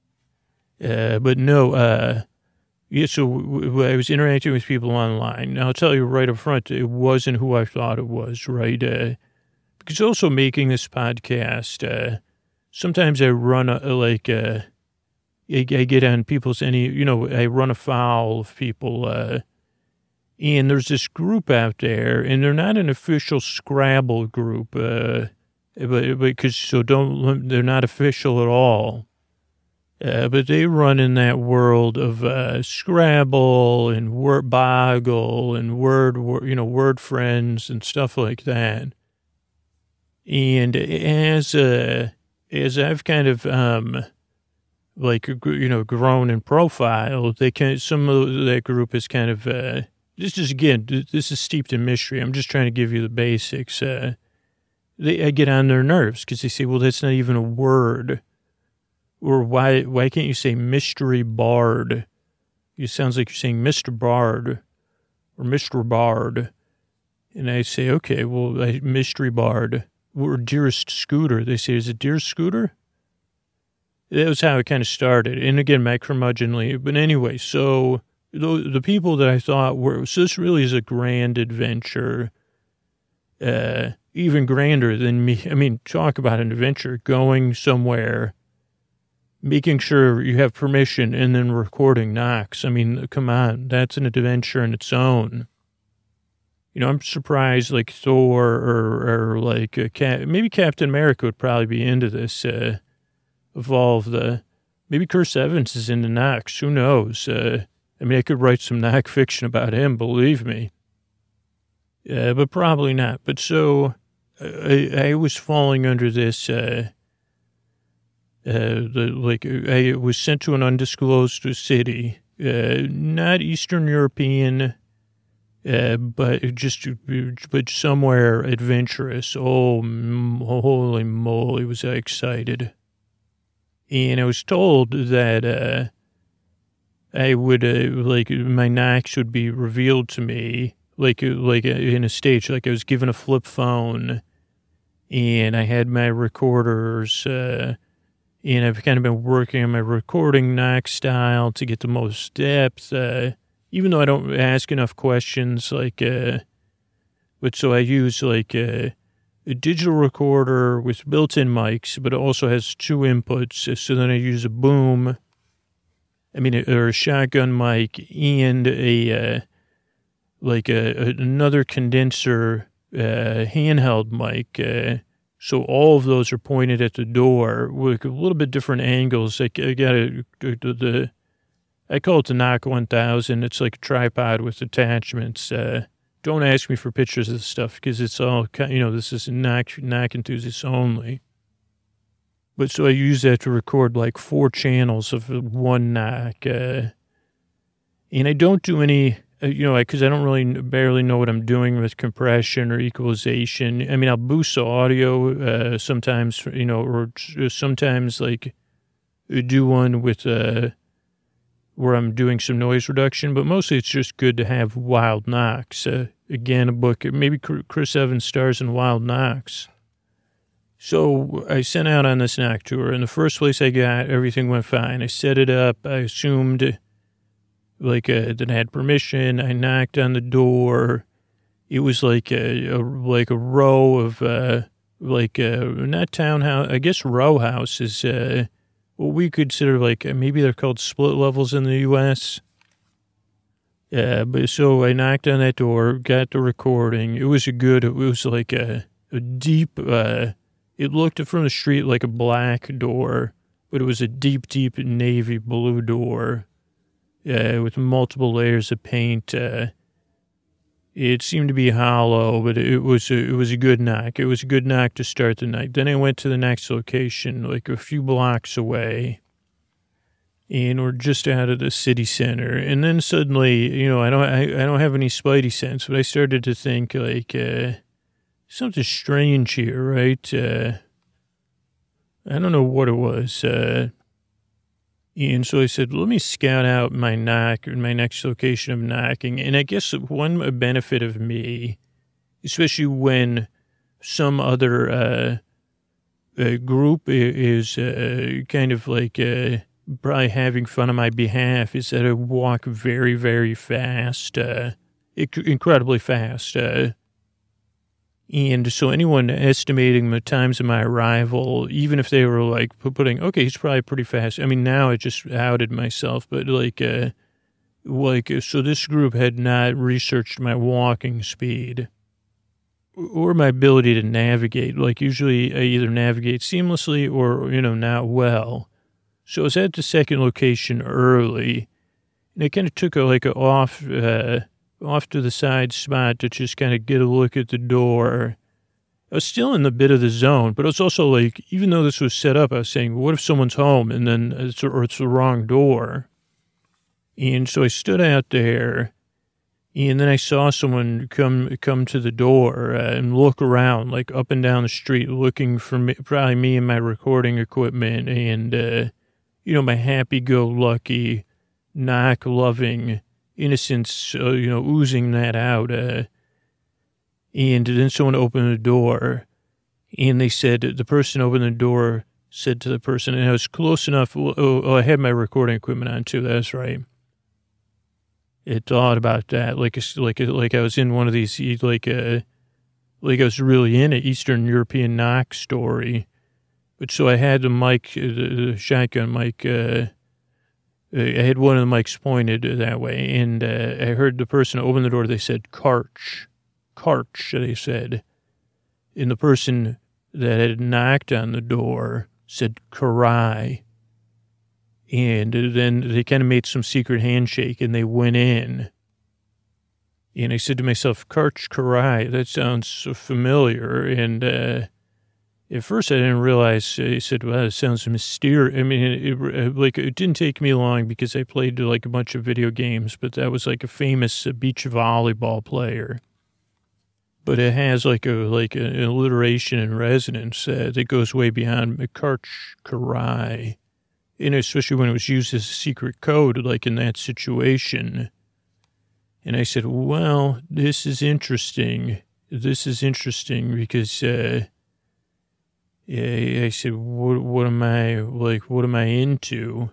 Uh, but no, uh, yeah, so w- w- I was interacting with people online. Now, I'll tell you right up front, it wasn't who I thought it was, right? Uh, because also making this podcast, uh, sometimes I run a, like, uh, I, I get on people's, any, you know, I run afoul of people, uh, and there's this group out there, and they're not an official Scrabble group, uh, but because so don't they're not official at all. Uh, but they run in that world of uh, Scrabble and Word Boggle and Word, you know, Word Friends and stuff like that. And as uh, as I've kind of um, like you know grown in profile, they can some of that group is kind of. Uh, This is, again, this is steeped in mystery. I'm just trying to give you the basics. Uh, they, I get on their nerves because they say, well, that's not even a word. Or why why can't you say mystery bard? It sounds like you're saying Mister Bard or Mister Bard. And I say, okay, well, I, mystery bard. Or dearest Scooter. They say, is it dearest Scooter? That was how it kind of started. And again, my curmudgeonly. But anyway, so... The, the people that I thought were, so this really is a grand adventure, uh, even grander than me. I mean, talk about an adventure, going somewhere, making sure you have permission, and then recording knocks. I mean, come on, that's an adventure in its own. You know, I'm surprised, like Thor or, or like a Cap, maybe Captain America would probably be into this, uh, evolve the, maybe Chris Evans is into knocks, who knows, uh, I mean, I could write some knock fiction about him, believe me. Uh, but probably not. But so I, I was falling under this, uh, uh, the, like, I was sent to an undisclosed city, uh, not Eastern European, uh, but just, but somewhere adventurous. Oh, holy moly, was I excited. And I was told that, uh, I would, uh, like, my knocks would be revealed to me, like, like in a stage, like I was given a flip phone, and I had my recorders, uh, and I've kind of been working on my recording knock style to get the most depth, uh, even though I don't ask enough questions, like, uh, but so I use, like, uh, a digital recorder with built-in mics, but it also has two inputs, so then I use a boom. I mean, or a shotgun mic and a, uh, like a, another condenser, uh, handheld mic. Uh, so all of those are pointed at the door with a little bit different angles. Like I got a, the, the, I call it the Knock one thousand. It's like a tripod with attachments. Uh, don't ask me for pictures of the stuff because it's all, you know, this is knock, knock enthusiasts only. But so I use that to record like four channels of one knock. Uh, and I don't do any, uh, you know, because I don't really barely know what I'm doing with compression or equalization. I mean, I'll boost the audio uh, sometimes, you know, or sometimes like do one with, uh, where I'm doing some noise reduction, but mostly it's just good to have wild knocks. Uh, again, a book, maybe Chris Evans stars in Wild Knocks. So I sent out on this knock tour. In the first place I got, everything went fine. I set it up. I assumed like uh, that I had permission. I knocked on the door. It was like a, a like a row of uh, like uh, not townhouse, I guess row houses. Uh, what we consider like maybe they're called split levels in the U S. Yeah, but so I knocked on that door, got the recording. It was a good. It was like a, a deep. Uh, It looked from the street like a black door, but it was a deep, deep navy blue door uh, with multiple layers of paint. Uh, it seemed to be hollow, but it was a, it was a good knock. It was a good knock to start the night. Then I went to the next location, like a few blocks away, and we're just out of the city center. And then suddenly, you know, I don't I, I don't have any spidey sense, but I started to think like. Uh, Something strange here, right? Uh, I don't know what it was. Uh, and so I said, let me scout out my knock, my next location of knocking. And I guess one benefit of me, especially when some other uh, uh, group is uh, kind of like uh, probably having fun on my behalf, is that I walk very, very fast, uh, incredibly fast. Uh, And so anyone estimating the times of my arrival, even if they were like putting, okay, he's probably pretty fast. I mean, now I just outed myself, but like, uh, like, so this group had not researched my walking speed or my ability to navigate. Like usually I either navigate seamlessly or, you know, not well. So I was at the second location early and I kind of took a, like a off, uh, off to the side spot to just kind of get a look at the door. I was still in the bit of the zone, but it was also like, even though this was set up, I was saying, what if someone's home and then it's, or it's the wrong door? And so I stood out there and then I saw someone come, come to the door uh, and look around, like up and down the street, looking for me, probably me and my recording equipment and, uh, you know, my happy-go-lucky, knock-loving innocence, uh, you know, oozing that out. Uh, and then someone opened the door, and they said, the person opened the door said to the person, and I was close enough. Oh, oh I had my recording equipment on too. That's right. It thought about that, like, like, like I was in one of these, like, uh, like I was really in an Eastern European knock story. But so I had the mic, the, the shotgun mic, uh, I had one of the mics pointed that way, and uh, I heard the person open the door. They said, Karch, Karch, they said. And the person that had knocked on the door said, Karai. And then they kind of made some secret handshake, and they went in. And I said to myself, Karch, Karai, that sounds so familiar. And uh, at first, I didn't realize. I said, "Well, it sounds mysterious." I mean, it, it, like it didn't take me long because I played like a bunch of video games, but that was like a famous beach volleyball player. But it has like a like an alliteration and resonance uh, that goes way beyond Karch Karai, and especially when it was used as a secret code, like in that situation. And I said, "Well, this is interesting. This is interesting because." Uh, Yeah, I said, what, what am I, like, what am I into?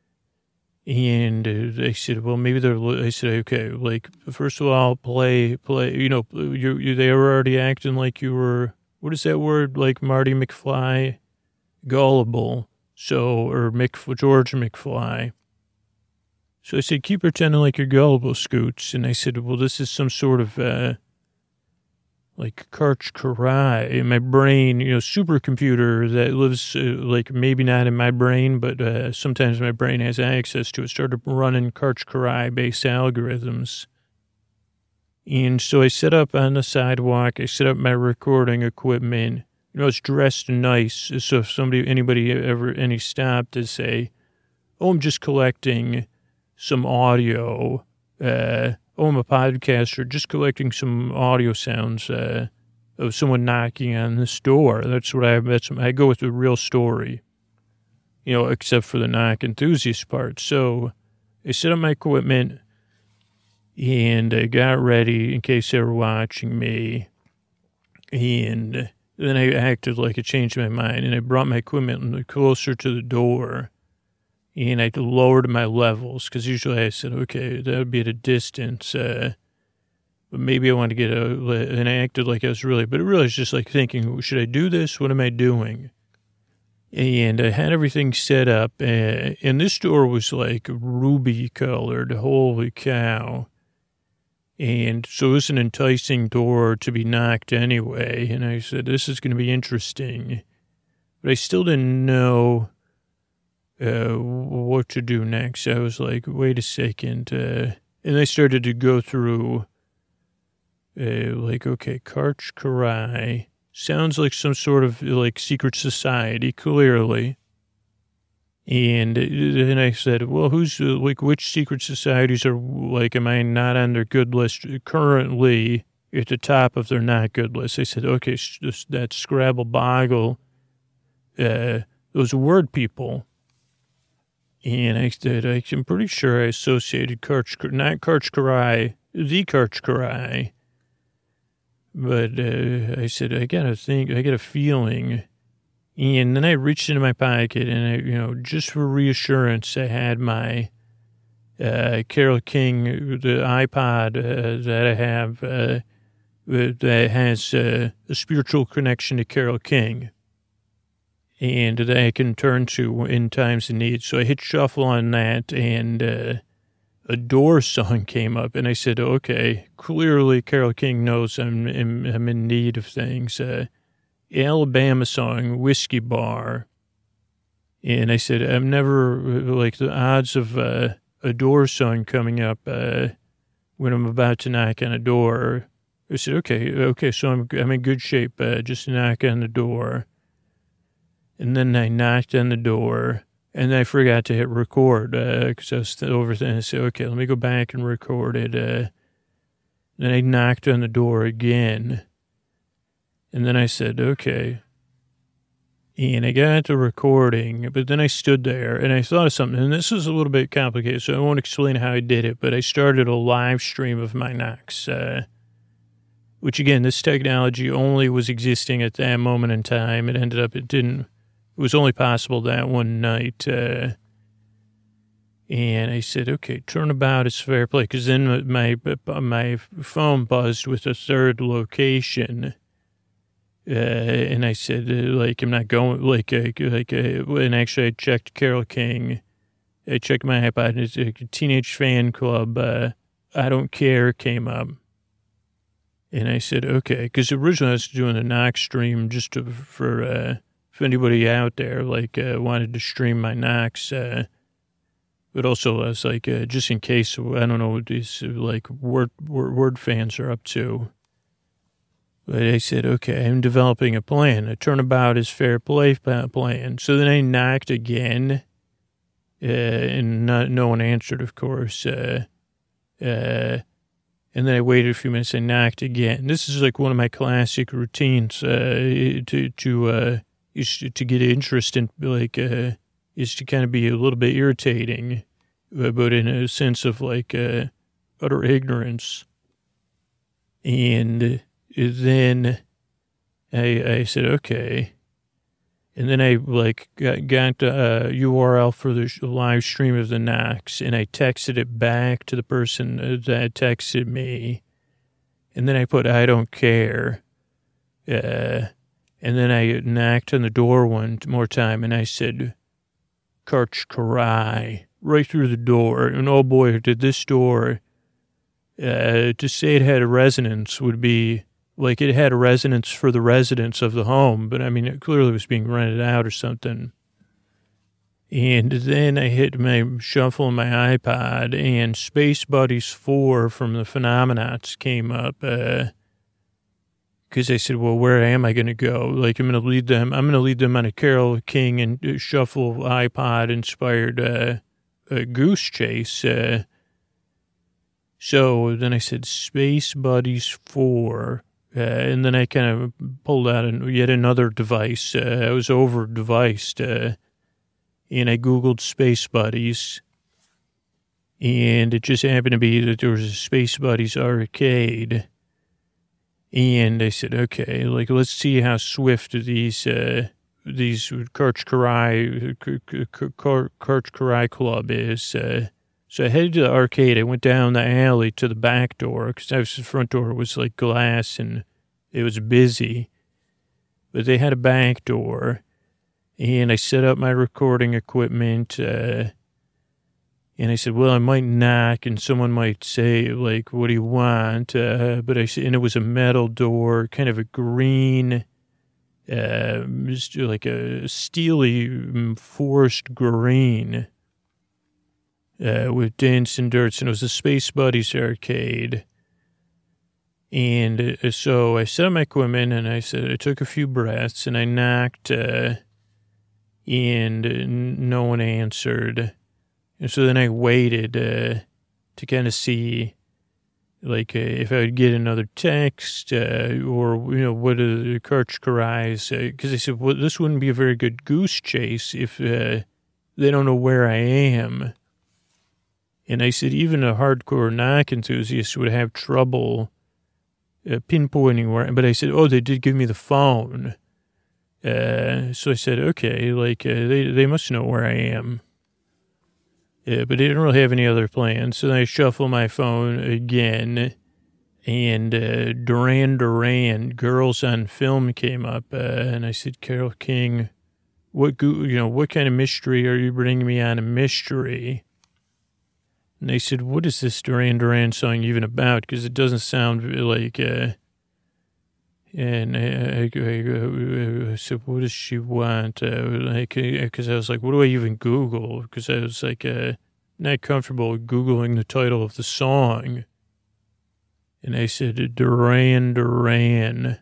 And they said, well, maybe they're, I said, okay, like, first of all, play, play, you know, you, you, they were already acting like you were, what is that word? Like Marty McFly, gullible. So, or Mc, George McFly. So I said, keep pretending like you're gullible, Scoots. And I said, well, this is some sort of, uh, like Karch Karai in my brain, you know, supercomputer that lives, uh, like maybe not in my brain, but uh, sometimes my brain has access to it. Started running Karch Karai based algorithms. And so I set up on the sidewalk. I set up my recording equipment. You know, I was dressed nice. So if somebody, anybody ever, any stopped to say, oh, I'm just collecting some audio, uh, oh, I'm a podcaster, just collecting some audio sounds uh, of someone knocking on this door. That's what I, that's, I go with the real story, you know, except for the knock enthusiast part. So I set up my equipment and I got ready in case they were watching me. And then I acted like it changed my mind and I brought my equipment closer to the door. And I lowered my levels because usually I said, okay, that would be at a distance. Uh, but maybe I want to get a, and I acted like I was really, but it really was just like thinking, should I do this? What am I doing? And I had everything set up. Uh, and this door was like ruby colored. Holy cow. And so it was an enticing door to be knocked anyway. And I said, this is going to be interesting. But I still didn't know Uh, what to do next. I was like, wait a second. Uh, and I started to go through, uh, like, okay, Karch Karai sounds like some sort of, like, secret society, clearly. And then I said, well, who's, uh, like, which secret societies are, like, am I not on their good list currently at the top of their not good list? I said, okay, that's Scrabble Boggle, uh, those word people. And I said, I'm pretty sure I associated Karch, not Karch Karai, the Karch Karai. But uh, I said, I got to think, I got a feeling. And then I reached into my pocket and, I, you know, just for reassurance, I had my uh, Carole King, the iPod uh, that I have uh, that has uh, a spiritual connection to Carole King. And that I can turn to in times of need. So I hit shuffle on that, and uh, a Doors song came up, and I said, okay, clearly Carole King knows I'm, I'm, I'm in need of things. Uh, Alabama song, Whiskey Bar. And I said, I'm never, like, the odds of uh, a Doors song coming up uh, when I'm about to knock on a door. I said, okay, okay, so I'm, I'm in good shape, uh, just knock on the door. And then I knocked on the door, and I forgot to hit record because uh, I was still over there. I said, okay, let me go back and record it. Uh, then I knocked on the door again, and then I said, okay. And I got the recording, but then I stood there, and I thought of something, and this is a little bit complicated, so I won't explain how I did it, but I started a live stream of my knocks, uh, which, again, this technology only was existing at that moment in time. It ended up, it didn't. It was only possible that one night. Uh, and I said, okay, turnabout is fair play. Because then my my phone buzzed with a third location. Uh, and I said, uh, like, I'm not going, like, uh, like, uh, and actually I checked Carole King. I checked my iPod. It's a Teenage Fan Club. Uh, I Don't Care came up. And I said, okay. Because originally I was doing a knock stream just to, for... Uh, If anybody out there, like, uh, wanted to stream my knocks, uh, but also I was like, uh, just in case, I don't know what these, like, word, word, word fans are up to. But I said, okay, I'm developing a plan. A turnabout is fair play plan. So then I knocked again, uh, and not, no one answered, of course. Uh, uh, and then I waited a few minutes and knocked again. This is like one of my classic routines, uh, to, to, uh, is to get interest in, like, uh, is to kind of be a little bit irritating, uh, but in a sense of, like, uh, utter ignorance. And then I, I said, okay. And then I, like, got, got a U R L for the live stream of the knocks, and I texted it back to the person that texted me. And then I put, I don't care. Uh, And then I knocked on the door one more time, and I said, Karch Karai. right through the door. And oh boy, did this door, uh, to say it had a resonance would be like it had a resonance for the residents of the home. But I mean, it clearly was being rented out or something. And then I hit my shuffle on my iPod, and Space Buddies four from the Phenomenauts came up. Uh, Because I said, well, where am I going to go? Like, I'm going to lead them. I'm going to lead them on a Carole King and Shuffle iPod inspired uh, uh, goose chase. Uh, so then I said, Space Buddies four. Uh, and then I kind of pulled out an, yet another device. Uh, I was over-deviced. Uh, and I Googled Space Buddies. And it just happened to be that there was a Space Buddies arcade. And I said, okay, like, let's see how swift these, uh, these Karch Karai, Karch Karai Club is. Uh, so I headed to the arcade. I went down the alley to the back door because the front door was like glass and it was busy. But they had a back door. And I set up my recording equipment, uh, and I said, well, I might knock, and someone might say, like, what do you want? Uh, but I said, and it was a metal door, kind of a green, uh, like a steely forest green, uh, with dents and dirts, and it was a Space Buddies arcade. And uh, so I set up my equipment, and I said, I took a few breaths, and I knocked, uh, and no one answered. And so then I waited uh, to kind of see, like, uh, if I would get another text uh, or, you know, what are the Karch Karai's. Because uh, I said, well, this wouldn't be a very good goose chase if uh, they don't know where I am. And I said, even a hardcore knock enthusiast would have trouble uh, pinpointing where. But I said, oh, they did give me the phone. Uh, so I said, okay, like, uh, they, they must know where I am. Yeah, but I didn't really have any other plans. So then I shuffle my phone again, and uh, Duran Duran, Girls on Film came up, uh, and I said, Carole King, what go- you know, what kind of mystery are you bringing me on a mystery? And they said, what is this Duran Duran song even about? Because it doesn't sound like, uh, and I, I, I, I said, what does she want? Uh, like, because I was like, what do I even Google? Because I was like, uh, not comfortable with Googling the title of the song. And I said, Duran Duran.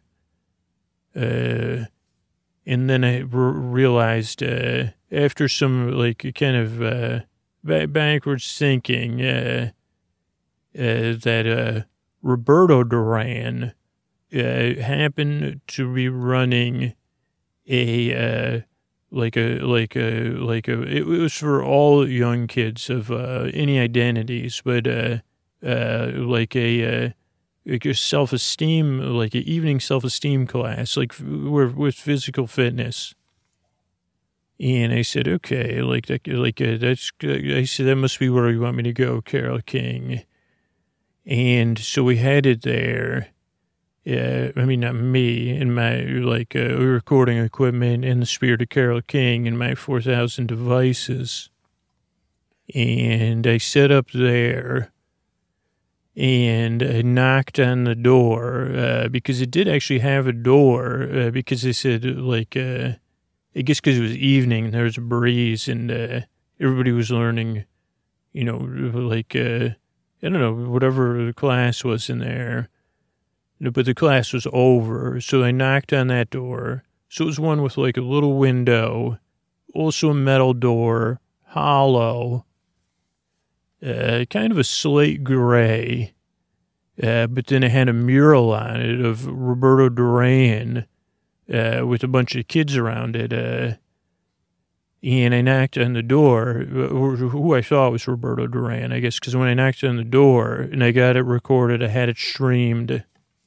Uh, and then I r- realized, uh, after some, like, kind of uh, b- backwards thinking, uh, uh, that uh, Roberto Duran Uh, happened to be running a uh, like a like a like a it was for all young kids of uh, any identities, but uh, uh, like a uh, like a self-esteem, like an evening self-esteem class, like with, with physical fitness. And I said, okay, like that, like uh, that's. I said that must be where you want me to go, Carole King. And so we headed there. Yeah, I mean, not me and my, like, uh, recording equipment in the spirit of Carole King and my four thousand devices. And I set up there and I knocked on the door uh, because it did actually have a door uh, because they said, like, uh, I guess because it was evening, there was a breeze and uh, everybody was learning, you know, like, uh, I don't know, whatever the class was in there. But the class was over, so I knocked on that door. So it was one with like a little window, also a metal door, hollow, uh, kind of a slate gray. Uh, but then it had a mural on it of Roberto Duran uh, with a bunch of kids around it. Uh, and I knocked on the door, who I thought was Roberto Duran, I guess, because when I knocked on the door and I got it recorded, I had it streamed.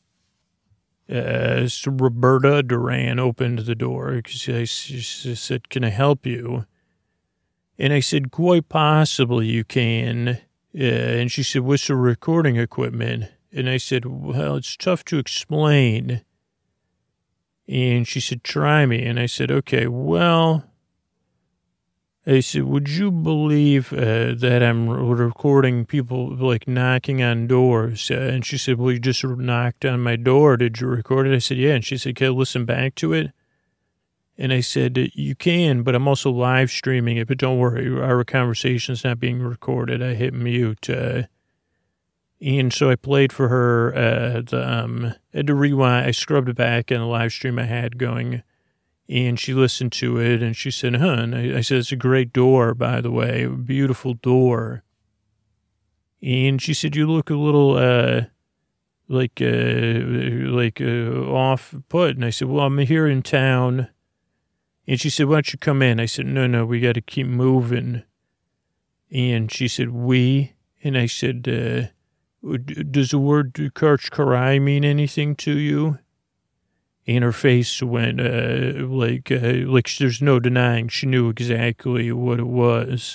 Uh, so Roberta Duran opened the door because I she said, can I help you? And I said, quite possibly you can. Uh, and she said, what's the recording equipment? And I said, well, it's tough to explain. And she said, try me. And I said, okay, well, I said, would you believe uh, that I'm recording people, like, knocking on doors? Uh, and she said, well, you just knocked on my door. Did you record it? I said, yeah. And she said, can I listen back to it? And I said, you can, but I'm also live streaming it. But don't worry, our conversation's not being recorded. I hit mute. Uh, and so I played for her. Uh, the, um, I had to rewind. I scrubbed it back in the live stream I had going. And she listened to it, and she said, huh. And I, I said, it's a great door, by the way. A beautiful door. And she said, you look a little, uh, like, uh, like, uh, off put. And I said, well, I'm here in town. And she said, why don't you come in? I said, no, no, we got to keep moving. And she said, we? And I said, uh, does the word Karch Karai mean anything to you? And her face went, uh, like, uh, like there's no denying she knew exactly what it was.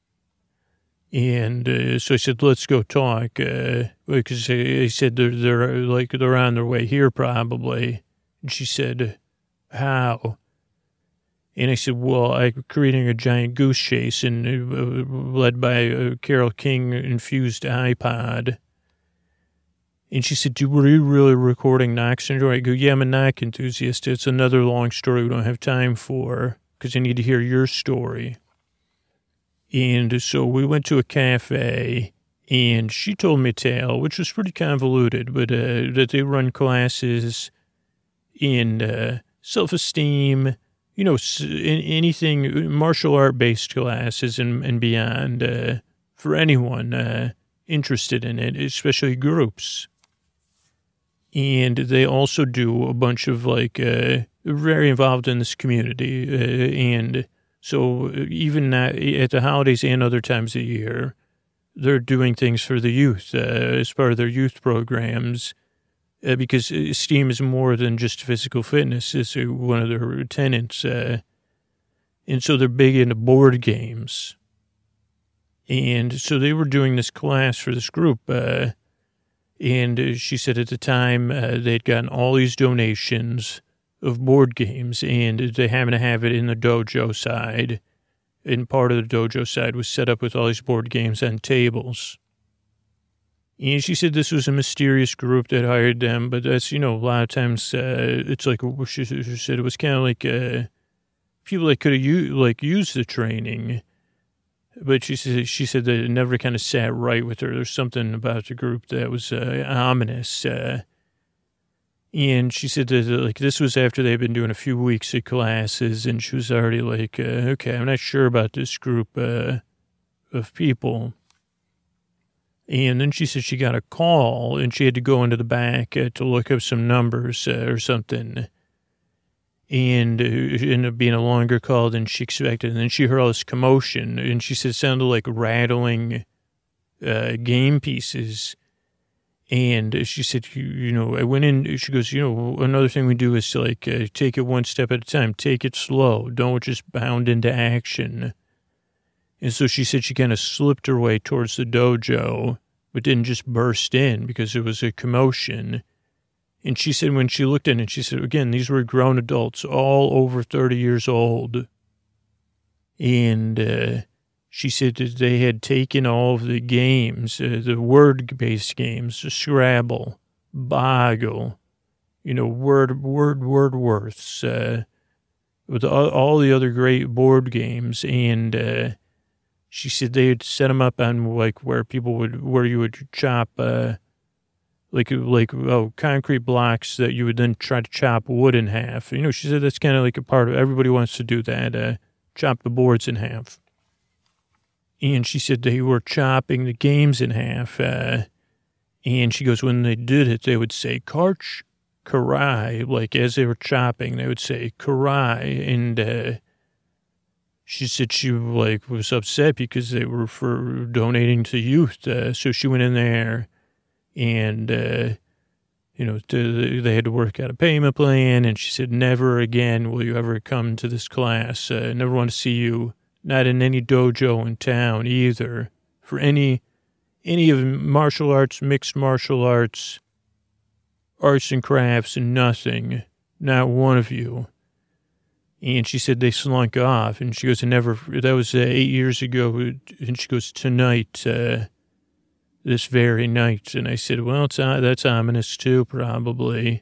And uh, so I said, let's go talk. Uh, because I said, they're, they're, like, they're on their way here probably. And she said, how? And I said, well, I'm creating a giant goose chase and uh, led by a Carole King infused iPod. And she said, were you really recording knock syndrome? I go, yeah, I'm a knock enthusiast. It's another long story we don't have time for because I need to hear your story. And so we went to a cafe, and she told me a tale, which was pretty convoluted, but uh, that they run classes in uh, self-esteem, you know, anything, martial art-based classes and, and beyond uh, for anyone uh, interested in it, especially groups. And they also do a bunch of, like, uh, very involved in this community. Uh, and so even at the holidays and other times of the year, they're doing things for the youth uh, as part of their youth programs. Uh, because STEAM is more than just physical fitness. It's uh, one of their tenets. Uh, and so they're big into board games. And so they were doing this class for this group. Uh, and she said at the time uh, they'd gotten all these donations of board games, and they happened to have it in the dojo side. And part of the dojo side was set up with all these board games on tables. And she said this was a mysterious group that hired them, but that's, you know, a lot of times uh, it's like, she said it was kind of like uh, people that could have u- like used the training. But she said, she said that it never kind of sat right with her. There's something about the group that was uh, ominous. Uh, and she said that, like, this was after they'd been doing a few weeks of classes, and she was already like, uh, okay, I'm not sure about this group uh, of people. And then she said she got a call, and she had to go into the back uh, to look up some numbers uh, or something. And it ended up being a longer call than she expected. And then she heard all this commotion, and she said it sounded like rattling uh, game pieces. And she said, you, you know, I went in, she goes, you know, another thing we do is to, like, uh, take it one step at a time. Take it slow. Don't just bound into action. And so she said she kind of slipped her way towards the dojo, but didn't just burst in because it was a commotion. And she said when she looked in it, she said, again, these were grown adults, all over thirty years old. And uh, she said that they had taken all of the games, uh, the word-based games, Scrabble, Boggle, you know, word, word, word worths, uh, with all, all the other great board games. And uh, she said they had set them up on, like, where people would, where you would chop, uh, like, like, oh, concrete blocks that you would then try to chop wood in half. You know, she said that's kind of like a part of, everybody wants to do that, uh, chop the boards in half. And she said they were chopping the games in half. Uh, and she goes, when they did it, they would say, Karch Karai, like, as they were chopping, they would say, Karai. And uh, she said she, like, was upset because they were for donating to youth. Uh, so she went in there. And, uh, you know, to, they had to work out a payment plan. And she said, never again will you ever come to this class. Uh, never want to see you, not in any dojo in town either, for any any of martial arts, mixed martial arts, arts and crafts, and nothing, not one of you. And she said they slunk off. And she goes, I never, that was uh, eight years ago. And she goes, tonight, uh, this very night. And I said, well, it's, uh, that's ominous too, probably.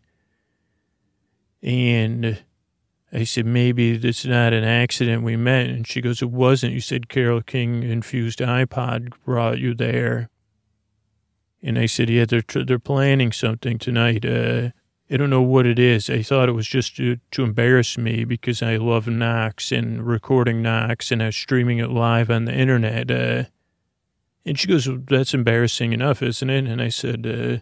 And I said, maybe it's not an accident we met. And she goes, it wasn't. You said Carole King infused iPod brought you there. And I said, yeah, they're, they're planning something tonight. Uh, I don't know what it is. I thought it was just to, to embarrass me because I love Knox and recording Knox, and I was streaming it live on the internet. Uh, and she goes, well, that's embarrassing enough, isn't it? And I said, uh,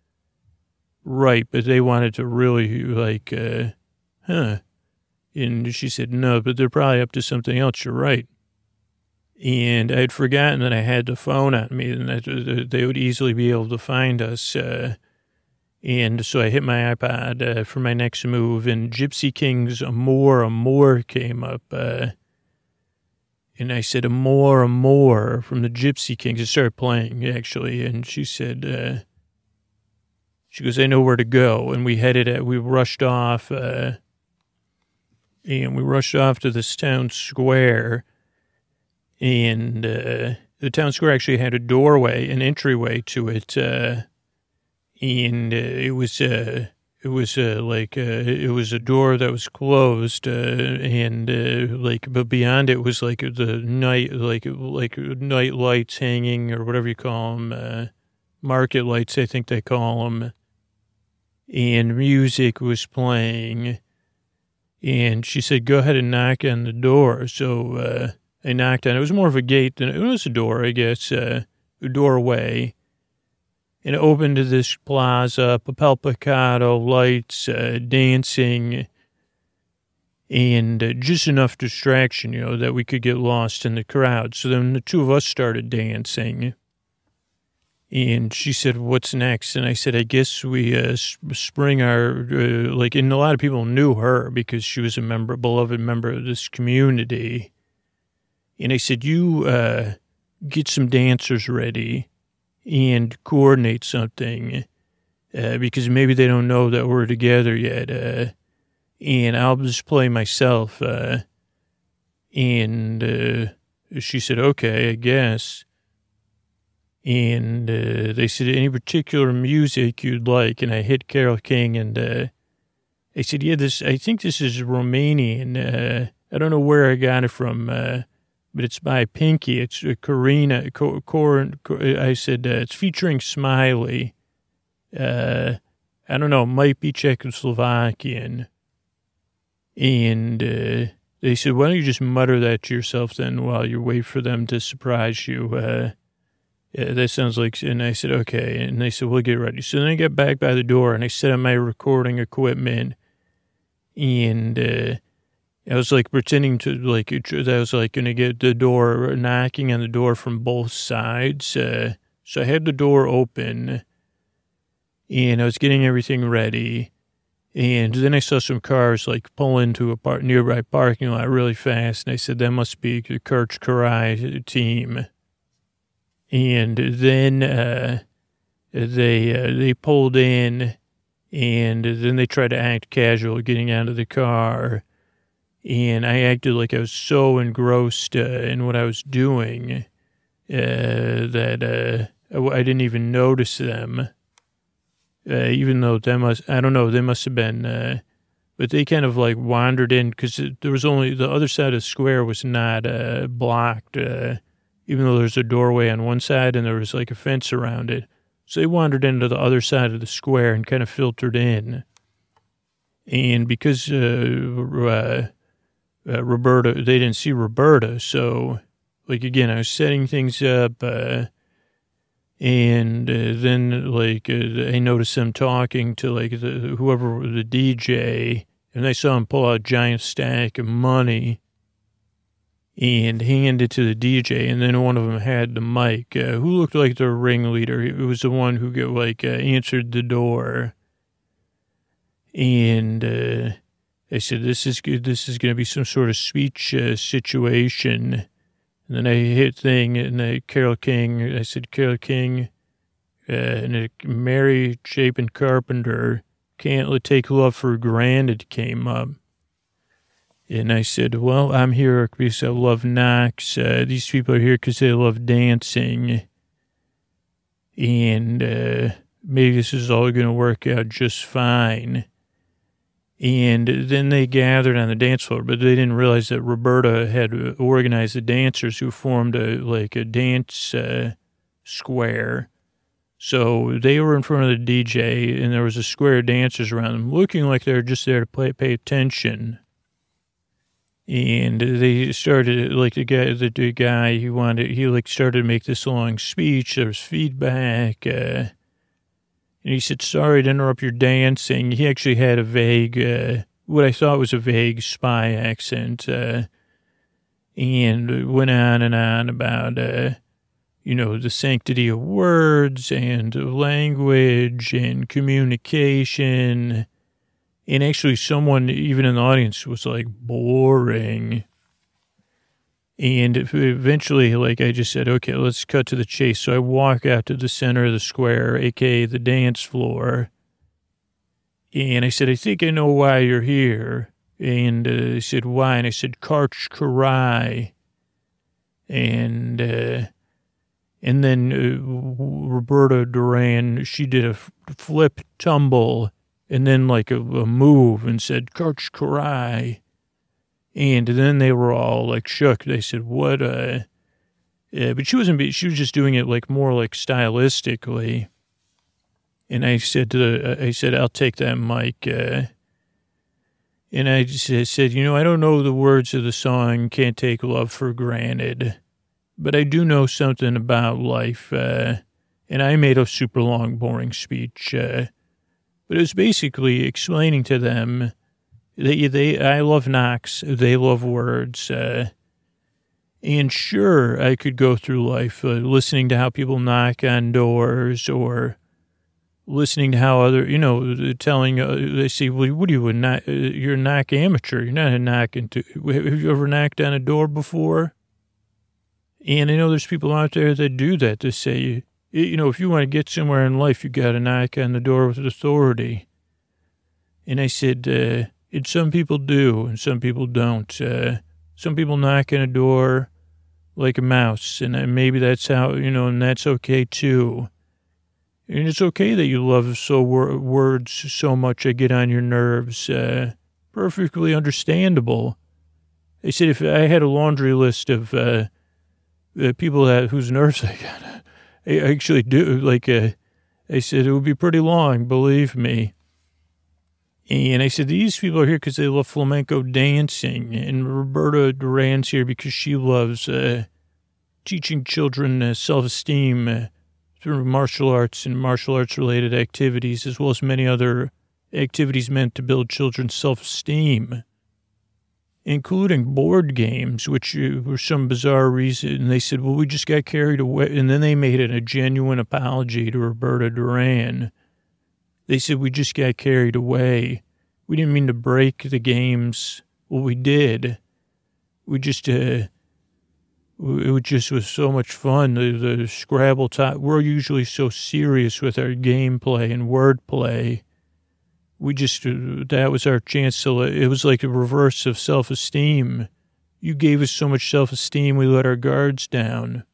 right, but they wanted to really, like, uh, huh. And she said, no, but they're probably up to something else. You're right. And I'd forgotten that I had the phone on me and that they would easily be able to find us. Uh, And so I hit my iPod uh, for my next move, and Gypsy King's Amor, Amor came up. Uh, and I said, Amor, Amor from the Gypsy Kings. It started playing, actually. And she said, uh, she goes, I know where to go. And we headed, at, we rushed off, uh, and we rushed off to this town square. And uh, the town square actually had a doorway, an entryway to it, uh And uh, it was, uh, it was uh, like, uh, it was a door that was closed, uh, and uh, like, but beyond it was like the night, like, like night lights hanging or whatever you call them, uh, market lights, I think they call them. And music was playing. And she said, go ahead and knock on the door. So uh, I knocked on it. It was more of a gate than it was a door, I guess, uh, a doorway. And it opened to this plaza, Papel Picado, lights, uh, dancing, and uh, just enough distraction, you know, that we could get lost in the crowd. So then the two of us started dancing. And she said, what's next? And I said, I guess we uh, spring our, uh, like, and a lot of people knew her because she was a member, beloved member of this community. And I said, you uh, get some dancers ready and coordinate something, uh, because maybe they don't know that we're together yet. Uh, and I'll just play myself. Uh, and uh, she said, okay, I guess. And uh, they said, any particular music you'd like? And I hit Carole King, and uh, I said, yeah, this, I think this is Romanian. Uh, I don't know where I got it from, uh, but it's by Pinky. It's uh, Corina. Cor, Cor, Cor, I said, uh, it's featuring Smiley. Uh, I don't know, it might be Czechoslovakian. And uh, they said, why don't you just mutter that to yourself then while you wait for them to surprise you? Uh, yeah, that sounds like, and I said, okay. And they said, we'll get ready. So then I got back by the door, and I set up my recording equipment, and uh, I was like pretending to like, that I was like going to get the door, knocking on the door from both sides. Uh, so I had the door open, and I was getting everything ready. And then I saw some cars like pull into a par- nearby parking lot really fast. And I said, that must be the Kirch Karai team. And then uh, they uh, they pulled in, and then they tried to act casual getting out of the car. And I acted like I was so engrossed uh, in what I was doing uh, that uh, I, I didn't even notice them. Uh, even though they must, I don't know, they must have been, uh, but they kind of like wandered in because there was only, the other side of the square was not uh, blocked, uh, even though there's a doorway on one side and there was like a fence around it. So they wandered into the other side of the square and kind of filtered in. And because uh, uh, uh, Roberta, they didn't see Roberta. So, like, again, I was setting things up. Uh, and uh, then, like, uh, I noticed them talking to, like, the, whoever, the D J. And I saw him pull out a giant stack of money and hand it to the D J. And then one of them had the mic. Uh, who looked like the ringleader? It was the one who, got, like, uh, answered the door. And uh, I said, this is good. This is going to be some sort of speech uh, situation. And then I hit thing, and I, Carole King, I said, Carole King, uh, and a Mary Chapin Carpenter, can't take love for granted came up. And I said, well, I'm here because I love Knox. Uh, these people are here because they love dancing. And uh, maybe this is all going to work out just fine. And then they gathered on the dance floor, but they didn't realize that Roberta had organized the dancers who formed a like a dance uh, square. So they were in front of the D J, and there was a square of dancers around them, looking like they were just there to play, pay attention. And they started, like the guy, the, the guy he wanted, he like started to make this long speech. There was feedback. Uh, and he said, sorry to interrupt your dancing. He actually had a vague, uh, what I thought was a vague spy accent. Uh, and went on and on about, uh, you know, the sanctity of words and language and communication. And actually someone, even in the audience, was like, boring. And eventually, like, I just said, okay, let's cut to the chase. So I walk out to the center of the square, a k a the dance floor. And I said, I think I know why you're here. And uh, they said, why? And I said, Karch Karai. And, uh, and then uh, Roberta Duran, she did a flip tumble and then like a, a move and said, Karch Karai. And then they were all like shook. They said, what, uh, yeah, but she wasn't, she was just doing it like more like stylistically. And I said to the, I said, I'll take that mic. Uh, and I just said, you know, I don't know the words of the song, Can't Take Love for Granted, but I do know something about life. Uh, and I made a super long, boring speech. Uh, but it was basically explaining to them They, they, I love Knox. They love words. Uh, and sure, I could go through life uh, listening to how people knock on doors or listening to how other, you know, telling, uh, they say, well, what are you, a knock, uh, you're a knock amateur. You're not a knock into, have you ever knocked on a door before? And I know there's people out there that do that, to say, you know, if you want to get somewhere in life, you got to knock on the door with authority. And I said, uh, And some people do, and some people don't. Uh, some people knock on a door like a mouse, and maybe that's how, you know, and that's okay too. And it's okay that you love so wor- words so much, I get on your nerves. Uh, perfectly understandable. They said if I had a laundry list of uh, uh, people that whose nerves I got, I actually do, like, uh, I said it would be pretty long, believe me. And I said, these people are here because they love flamenco dancing. And Roberta Duran's here because she loves uh, teaching children uh, self-esteem uh, through martial arts and martial arts-related activities, as well as many other activities meant to build children's self-esteem, including board games, which uh, were some bizarre reason. And they said, well, we just got carried away. And then they made it a genuine apology to Roberta Duran. They said, we just got carried away. We didn't mean to break the games. Well, we did. We just, uh, it just was so much fun. The, the Scrabble top, we're usually so serious with our gameplay and wordplay. We just, uh, that was our chance to, it was like a reverse of self-esteem. You gave us so much self-esteem, we let our guards down.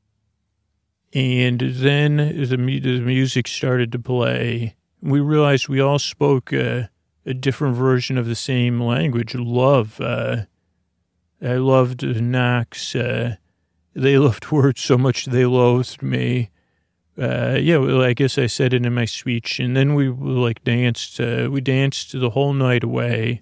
And then the, the music started to play. We realized we all spoke uh, a different version of the same language, love. Uh, I loved Knox. Uh, they loved words so much they loathed me. Uh, yeah, well, I guess I said it in my speech. And then we like danced. Uh, we danced the whole night away.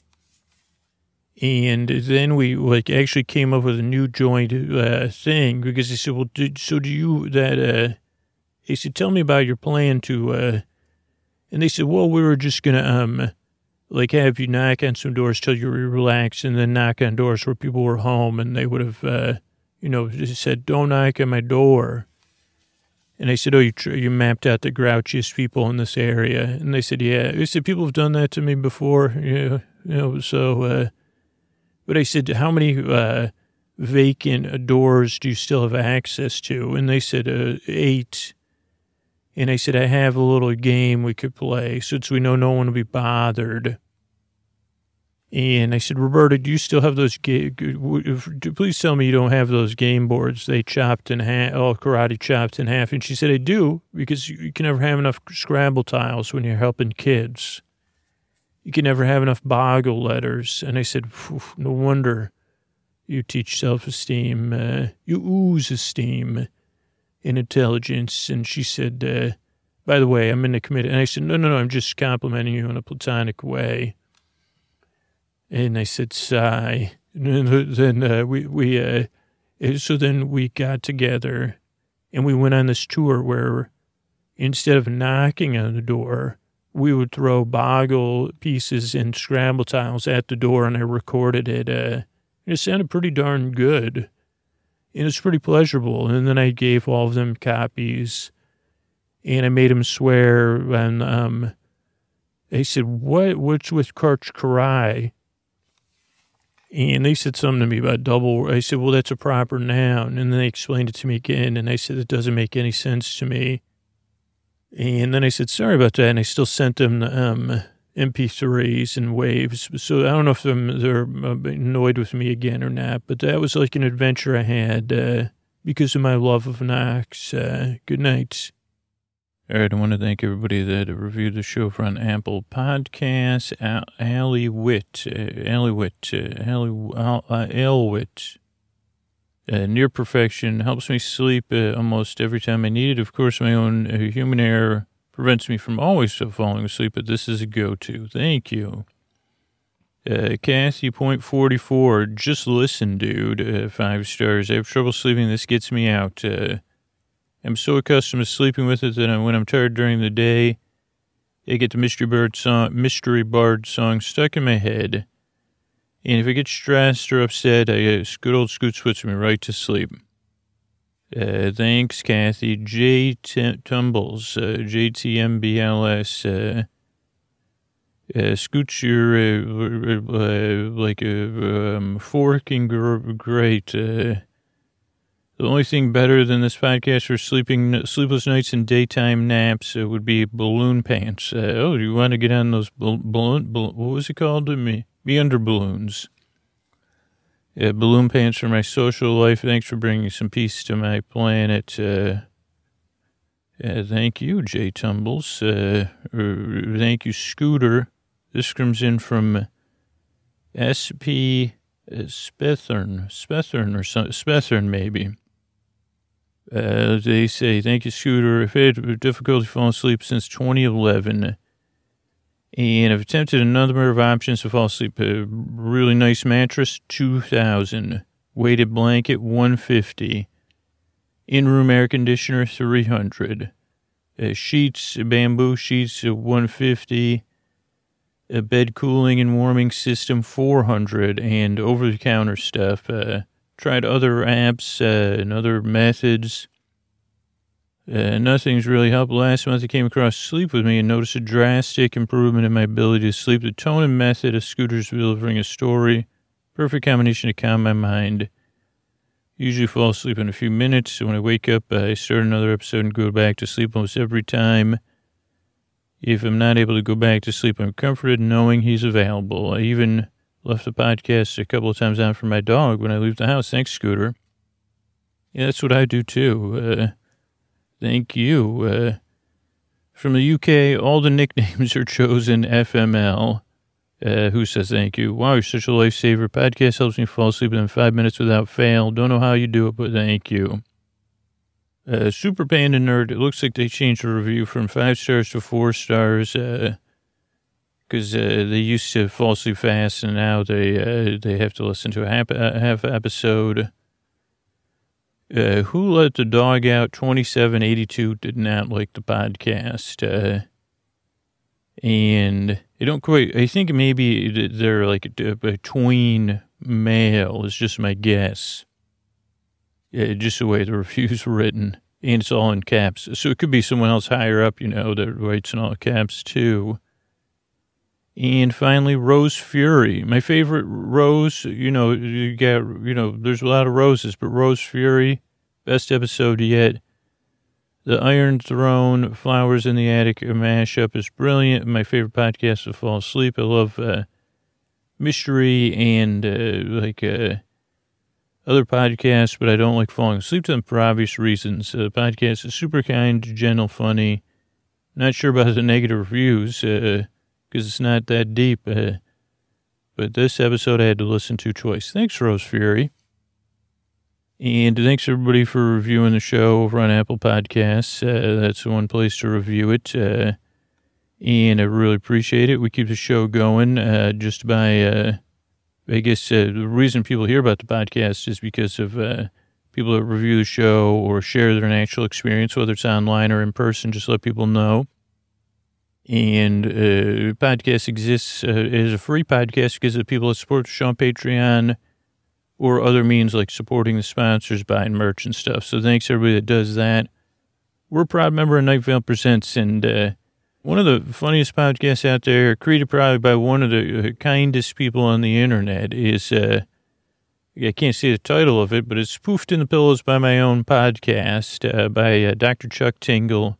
And then we like actually came up with a new joint uh, thing because they said, well, did, so do you that, uh, they said, tell me about your plan to, uh, and they said, well, we were just going to, um, like, have you knock on some doors till you relax and then knock on doors where people were home. And they would have, uh, you know, just said, don't knock on my door. And I said, oh, you you mapped out the grouchiest people in this area. And they said, yeah. They said, people have done that to me before. Yeah, you know, so, uh, but I said, how many uh, vacant doors do you still have access to? And they said, uh, eight. And I said, I have a little game we could play since we know no one will be bothered. And I said, Roberta, do you still have those, ga- please tell me you don't have those game boards they chopped in half, all karate chopped in half. And she said, I do, because you can never have enough Scrabble tiles when you're helping kids. You can never have enough Boggle letters. And I said, no wonder you teach self-esteem. Uh, you ooze esteem and intelligence. And she said, uh, by the way, I'm in a committee. And I said, no, no, no, I'm just complimenting you in a platonic way. And I said, sigh. And then uh, we, we uh, so then we got together and we went on this tour where instead of knocking on the door, we would throw Boggle pieces and Scrabble tiles at the door, and I recorded it. Uh, it sounded pretty darn good. And it was pretty pleasurable. And then I gave all of them copies, and I made them swear. And um, they said, what, what's with Karch Karai? And they said something to me about double. I said, well, that's a proper noun. And then they explained it to me again, and I said, it doesn't make any sense to me. And then I said, sorry about that. And I still sent them the um, M P threes and waves. So I don't know if they're, they're annoyed with me again or not, but that was like an adventure I had uh, because of my love of Knox. Uh, good night. All right, I want to thank everybody that reviewed the show from Apple Podcasts. Al- Allie Witt, uh, Allie Witt, uh, Allie, Al- uh, Al Witt. Uh, near perfection, helps me sleep uh, almost every time I need it. Of course, my own uh, human error prevents me from always falling asleep, but this is a go-to. Thank you. Uh, Kathy, point forty-four, just listen, dude. Uh, five stars. I have trouble sleeping. This gets me out. Uh, I'm so accustomed to sleeping with it that I, when I'm tired during the day, I get the Mystery Bird song, Mystery Bard song stuck in my head. And if I get stressed or upset, I, uh, good old Scoots puts me right to sleep. Uh, thanks, Kathy. J. T- Tumbles, uh, J T M B L S. Uh, uh, Scoots, you're uh, uh, like a um, forking gr- great. Uh, The only thing better than this podcast for sleeping, sleepless nights and daytime naps uh, would be balloon pants. Uh, oh, do you want to get on those bal- balloon, bal- what was it called to me? Be under balloons. Uh, balloon pants for my social life. Thanks for bringing some peace to my planet. Uh, uh, thank you, Jay Tumbles. Uh, uh, thank you, Scooter. This comes in from S P Spethern, Spethern or some, Spethern maybe. Uh, they say, thank you, Scooter. I've had difficulty falling asleep since twenty eleven, and I've attempted a number of options to fall asleep. A really nice mattress, two thousand. Weighted blanket, one hundred fifty. In-room air conditioner, three hundred. Uh, sheets, bamboo sheets, one hundred fifty. A bed cooling and warming system, four hundred. And over-the-counter stuff, uh, tried other apps uh, and other methods. Uh, nothing's really helped. Last month I came across Sleep With Me and noticed a drastic improvement in my ability to sleep. The tone and method of Scooter's delivering a story. Perfect combination to calm my mind. Usually fall asleep in a few minutes. So when I wake up, uh, I start another episode and go back to sleep almost every time. If I'm not able to go back to sleep, I'm comforted knowing he's available. I even left the podcast a couple of times on for my dog when I leave the house. Thanks, Scooter. Yeah, that's what I do, too. Uh, thank you. Uh, from the U K, all the nicknames are chosen F M L. Uh, who says thank you? Wow, you're such a lifesaver. Podcast helps me fall asleep within five minutes without fail. Don't know how you do it, but thank you. Uh, Super Panda Nerd, it looks like they changed the review from five stars to four stars. Uh, Because uh, they used to fall asleep fast, and now they uh, they have to listen to a half, a half episode. Uh, who let the dog out? twenty-seven eighty-two did not like the podcast. Uh, and they don't quite, I think maybe they're like a, a tween male is just my guess. Yeah, just the way the review's written. And it's all in caps. So it could be someone else higher up, you know, that writes in all caps too. And finally, Rose Fury. My favorite Rose, you know, you got, you know, there's a lot of roses, but Rose Fury, best episode yet. The Iron Throne, Flowers in the Attic mashup is brilliant. My favorite podcast to fall asleep. I love uh, mystery and uh, like uh, other podcasts, but I don't like falling asleep to them for obvious reasons. The podcast is super kind, gentle, funny. Not sure about the negative reviews because uh, it's not that deep. Uh, but this episode I had to listen to twice. Thanks, Rose Fury. And thanks, everybody, for reviewing the show over on Apple Podcasts. Uh, that's the one place to review it. Uh, and I really appreciate it. We keep the show going uh, just by, uh, I guess, uh, the reason people hear about the podcast is because of uh, people that review the show or share their actual experience, whether it's online or in person, just let people know. And uh, the podcast exists uh, as a free podcast because of the people that support the show on Patreon or other means like supporting the sponsors, buying merch and stuff. So thanks everybody that does that. We're a proud member of Night Vale Presents, and uh, one of the funniest podcasts out there, created probably by one of the kindest people on the internet, is, uh, I can't see the title of it, but it's Poofed in the Pillows by My Own Podcast uh, by uh, Doctor Chuck Tingle.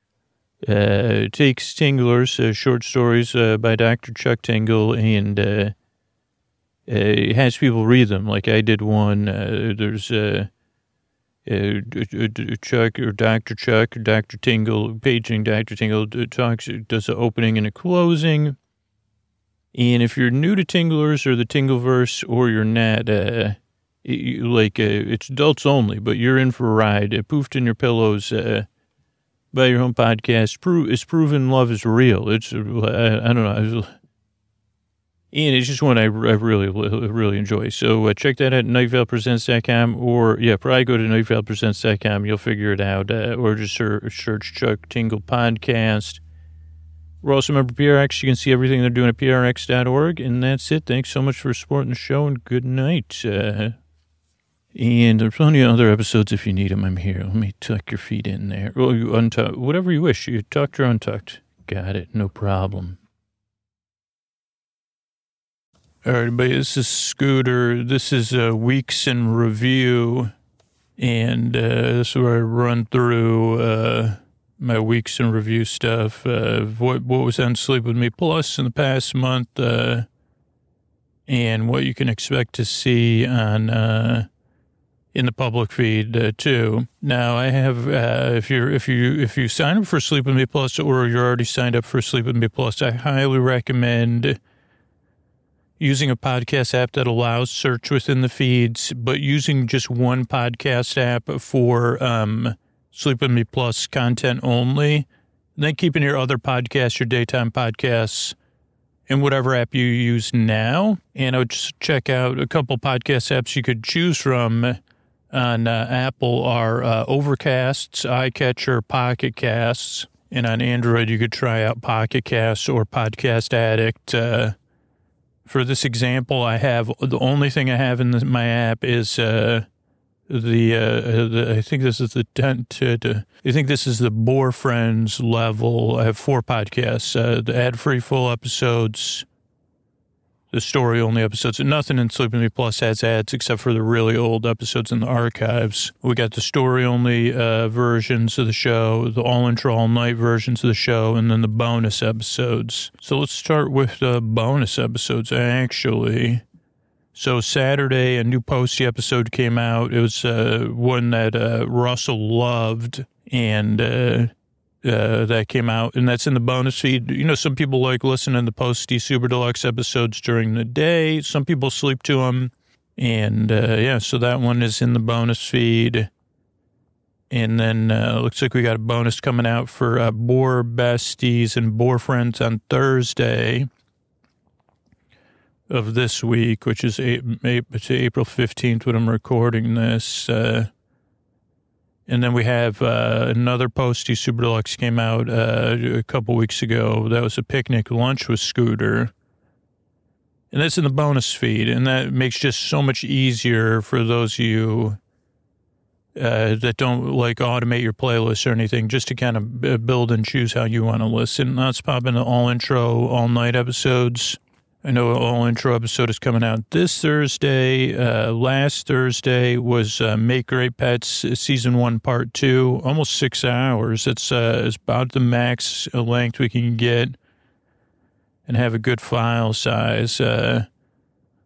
Uh, takes Tinglers, uh, short stories uh, by Doctor Chuck Tingle, and uh, uh, has people read them. Like I did one. Uh, there's uh, uh, Chuck or Doctor Chuck or Doctor Tingle, paging Doctor Tingle talks, does an opening and a closing. And if you're new to Tinglers or the Tingleverse, or you're not, uh, you, like uh, it's adults only, but you're in for a ride. Uh, Poofed in Your Pillows. Uh, by your own podcast, Pro- it's proven love is real. It's, I, I don't know. And it's just one I, I really, really enjoy. So uh, check that out at night vale presents dot com, or, yeah, probably go to night vale presents dot com. You'll figure it out. Uh, or just search, search Chuck Tingle Podcast. We're also a member of P R X. You can see everything they're doing at P R X dot org. And that's it. Thanks so much for supporting the show, and good night. Uh, And there's plenty of other episodes if you need them. I'm here. Let me tuck your feet in there. Or you untuck, whatever you wish. You tucked or untucked. Got it. No problem. All right, everybody. This is Scooter. This is uh, Weeks in Review. And uh, this is where I run through uh, my Weeks in Review stuff. Uh, what, what was on Sleep With Me Plus in the past month. Uh, and what you can expect to see on... Uh, in the public feed uh, too. Now I have, uh, if you're, if you, if you sign up for Sleep With Me Plus, or you're already signed up for Sleep With Me Plus, I highly recommend using a podcast app that allows search within the feeds, but using just one podcast app for, um, Sleep With Me Plus content only, and then keeping your other podcasts, your daytime podcasts, in whatever app you use now. And I would just check out a couple podcast apps you could choose from. On uh, Apple are uh, Overcasts, iCatcher, Pocket Casts, and on Android you could try out Pocket Casts or Podcast Addict. Uh, for this example, I have the only thing I have in the, my app is uh, the, uh, the I think this is the ten to, to, I think this is the Boar Friends level. I have four podcasts: uh, the ad-free full episodes, the story-only episodes, and nothing in Sleep With Me Plus has ads except for the really old episodes in the archives. We got the story-only uh, versions of the show, the all-intro, all-night versions of the show, and then the bonus episodes. So let's start with the bonus episodes, actually. So Saturday, a new Posty episode came out. It was uh, one that uh, Russell loved, and... Uh, Uh, that came out, and that's in the bonus feed. You know, some people like listening to the Posty Super Deluxe episodes during the day. Some people sleep to them. And, uh, yeah, so that one is in the bonus feed. And then uh, looks like we got a bonus coming out for uh, Boar Besties and Boar Friends on Thursday of this week, which is April fifteenth when I'm recording this. Uh And then we have uh, another Posty Super Deluxe came out uh, a couple weeks ago. That was a picnic lunch with Scooter. And that's in the bonus feed. And that makes just so much easier for those of you uh, that don't like automate your playlist or anything, just to kind of build and choose how you want to listen. Let's pop into all intro, all night episodes. I know an all intro episode is coming out this Thursday. Uh, last Thursday was uh, Make Great Pets Season one Part two, almost six hours. It's, uh, it's about the max length we can get and have a good file size. Uh,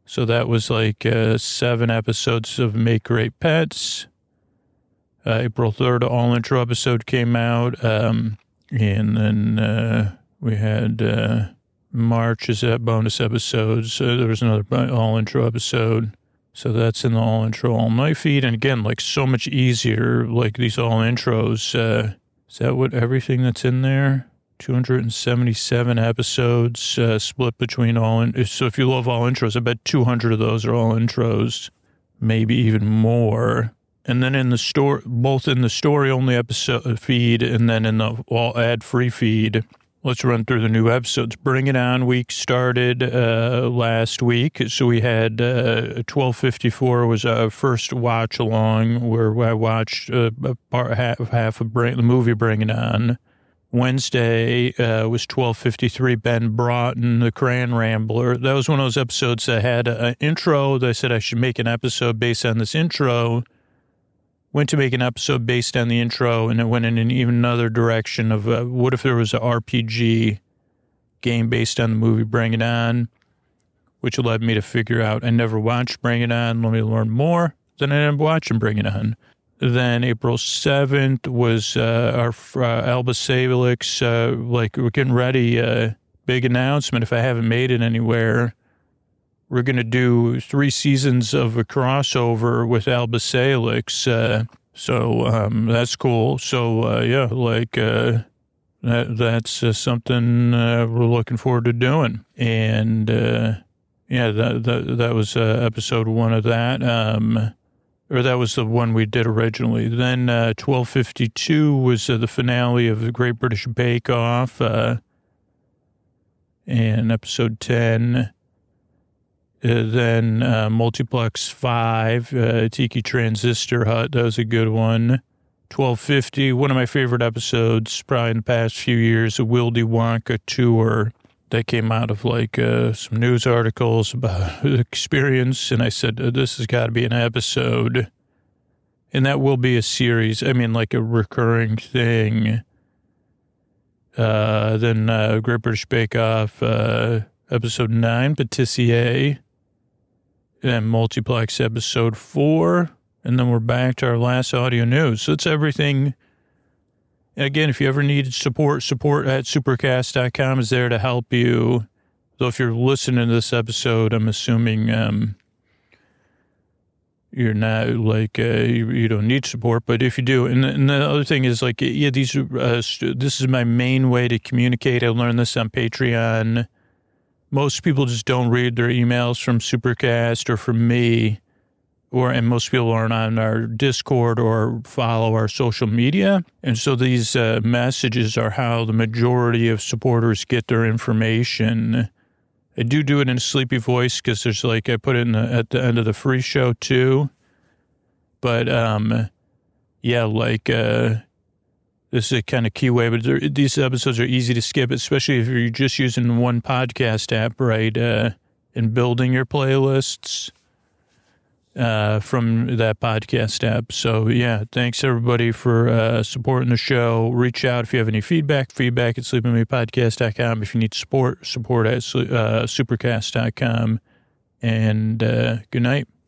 So that was like uh, seven episodes of Make Great Pets. Uh, April third, all intro episode came out. Um, and then uh, we had uh, March's bonus episodes. Uh, there was another all intro episode. So that's in the all intro all night feed. And again, like so much easier, like these all intros. Uh, is that what everything that's in there? two hundred seventy-seven episodes uh, split between all. In- so if you love all intros, I bet two hundred of those are all intros, maybe even more. And then in the store, both in the story only episode feed and then in the all ad free feed. Let's run through the new episodes. Bring It On week started uh, last week. So we had uh, twelve fifty-four was our first watch along where I watched uh, a part, half, half of Bring, the movie Bring It On. Wednesday uh, was twelve fifty-three, Ben Broughton, the Crayon Rambler. That was one of those episodes that had an intro that I said I should make an episode based on this intro. Went to make an episode based on the intro, and it went in an even another direction of uh, what if there was an R P G game based on the movie Bring It On, which led me to figure out I never watched Bring It On. Let me learn more. Then I ended up watching Bring It On. Then April seventh was uh, our uh, Alba Salix, uh, like we're getting ready, uh, big announcement. If I haven't made it anywhere, we're going to do three seasons of a crossover with Alba Salix. Uh, so um, that's cool. So, uh, yeah, like uh, that, that's uh, something uh, we're looking forward to doing. And, uh, yeah, that, that, that was uh, episode one of that. Um Or that was the one we did originally. Then uh, twelve fifty-two was uh, the finale of the Great British Bake Off. Uh, and episode ten. Uh, then uh, Multiplex five, uh, Tiki Transistor Hut. That was a good one. twelve fifty, one of my favorite episodes probably in the past few years, a Wildy Wonka tour. That came out of like uh, some news articles about the experience. And I said, this has got to be an episode. And that will be a series. I mean, like a recurring thing. Uh, then uh, Great British Bake Off, uh, episode nine, Patissier. And Multiplex episode four. And then we're back to our last audio news. So it's everything. Again, if you ever need support, support at supercast dot com is there to help you. So if you're listening to this episode, I'm assuming um, you're not like, uh, you, you don't need support, but if you do, and, and the other thing is like, yeah, these are, uh, this is my main way to communicate. I learned this on Patreon. Most people just don't read their emails from Supercast or from me. Or, and most people aren't on our Discord or follow our social media. And so these uh, messages are how the majority of supporters get their information. I do do it in a sleepy voice because there's like, I put it in the, at the end of the free show too. But, um, yeah, like, uh, this is a kind of key way, but there, these episodes are easy to skip, especially if you're just using one podcast app, right? Uh, and building your playlists. Uh, from that podcast app. So, yeah, thanks, everybody, for uh, supporting the show. Reach out if you have any feedback, feedback at sleep with me podcast dot com. If you need support, support at uh, supercast dot com. And uh, good night.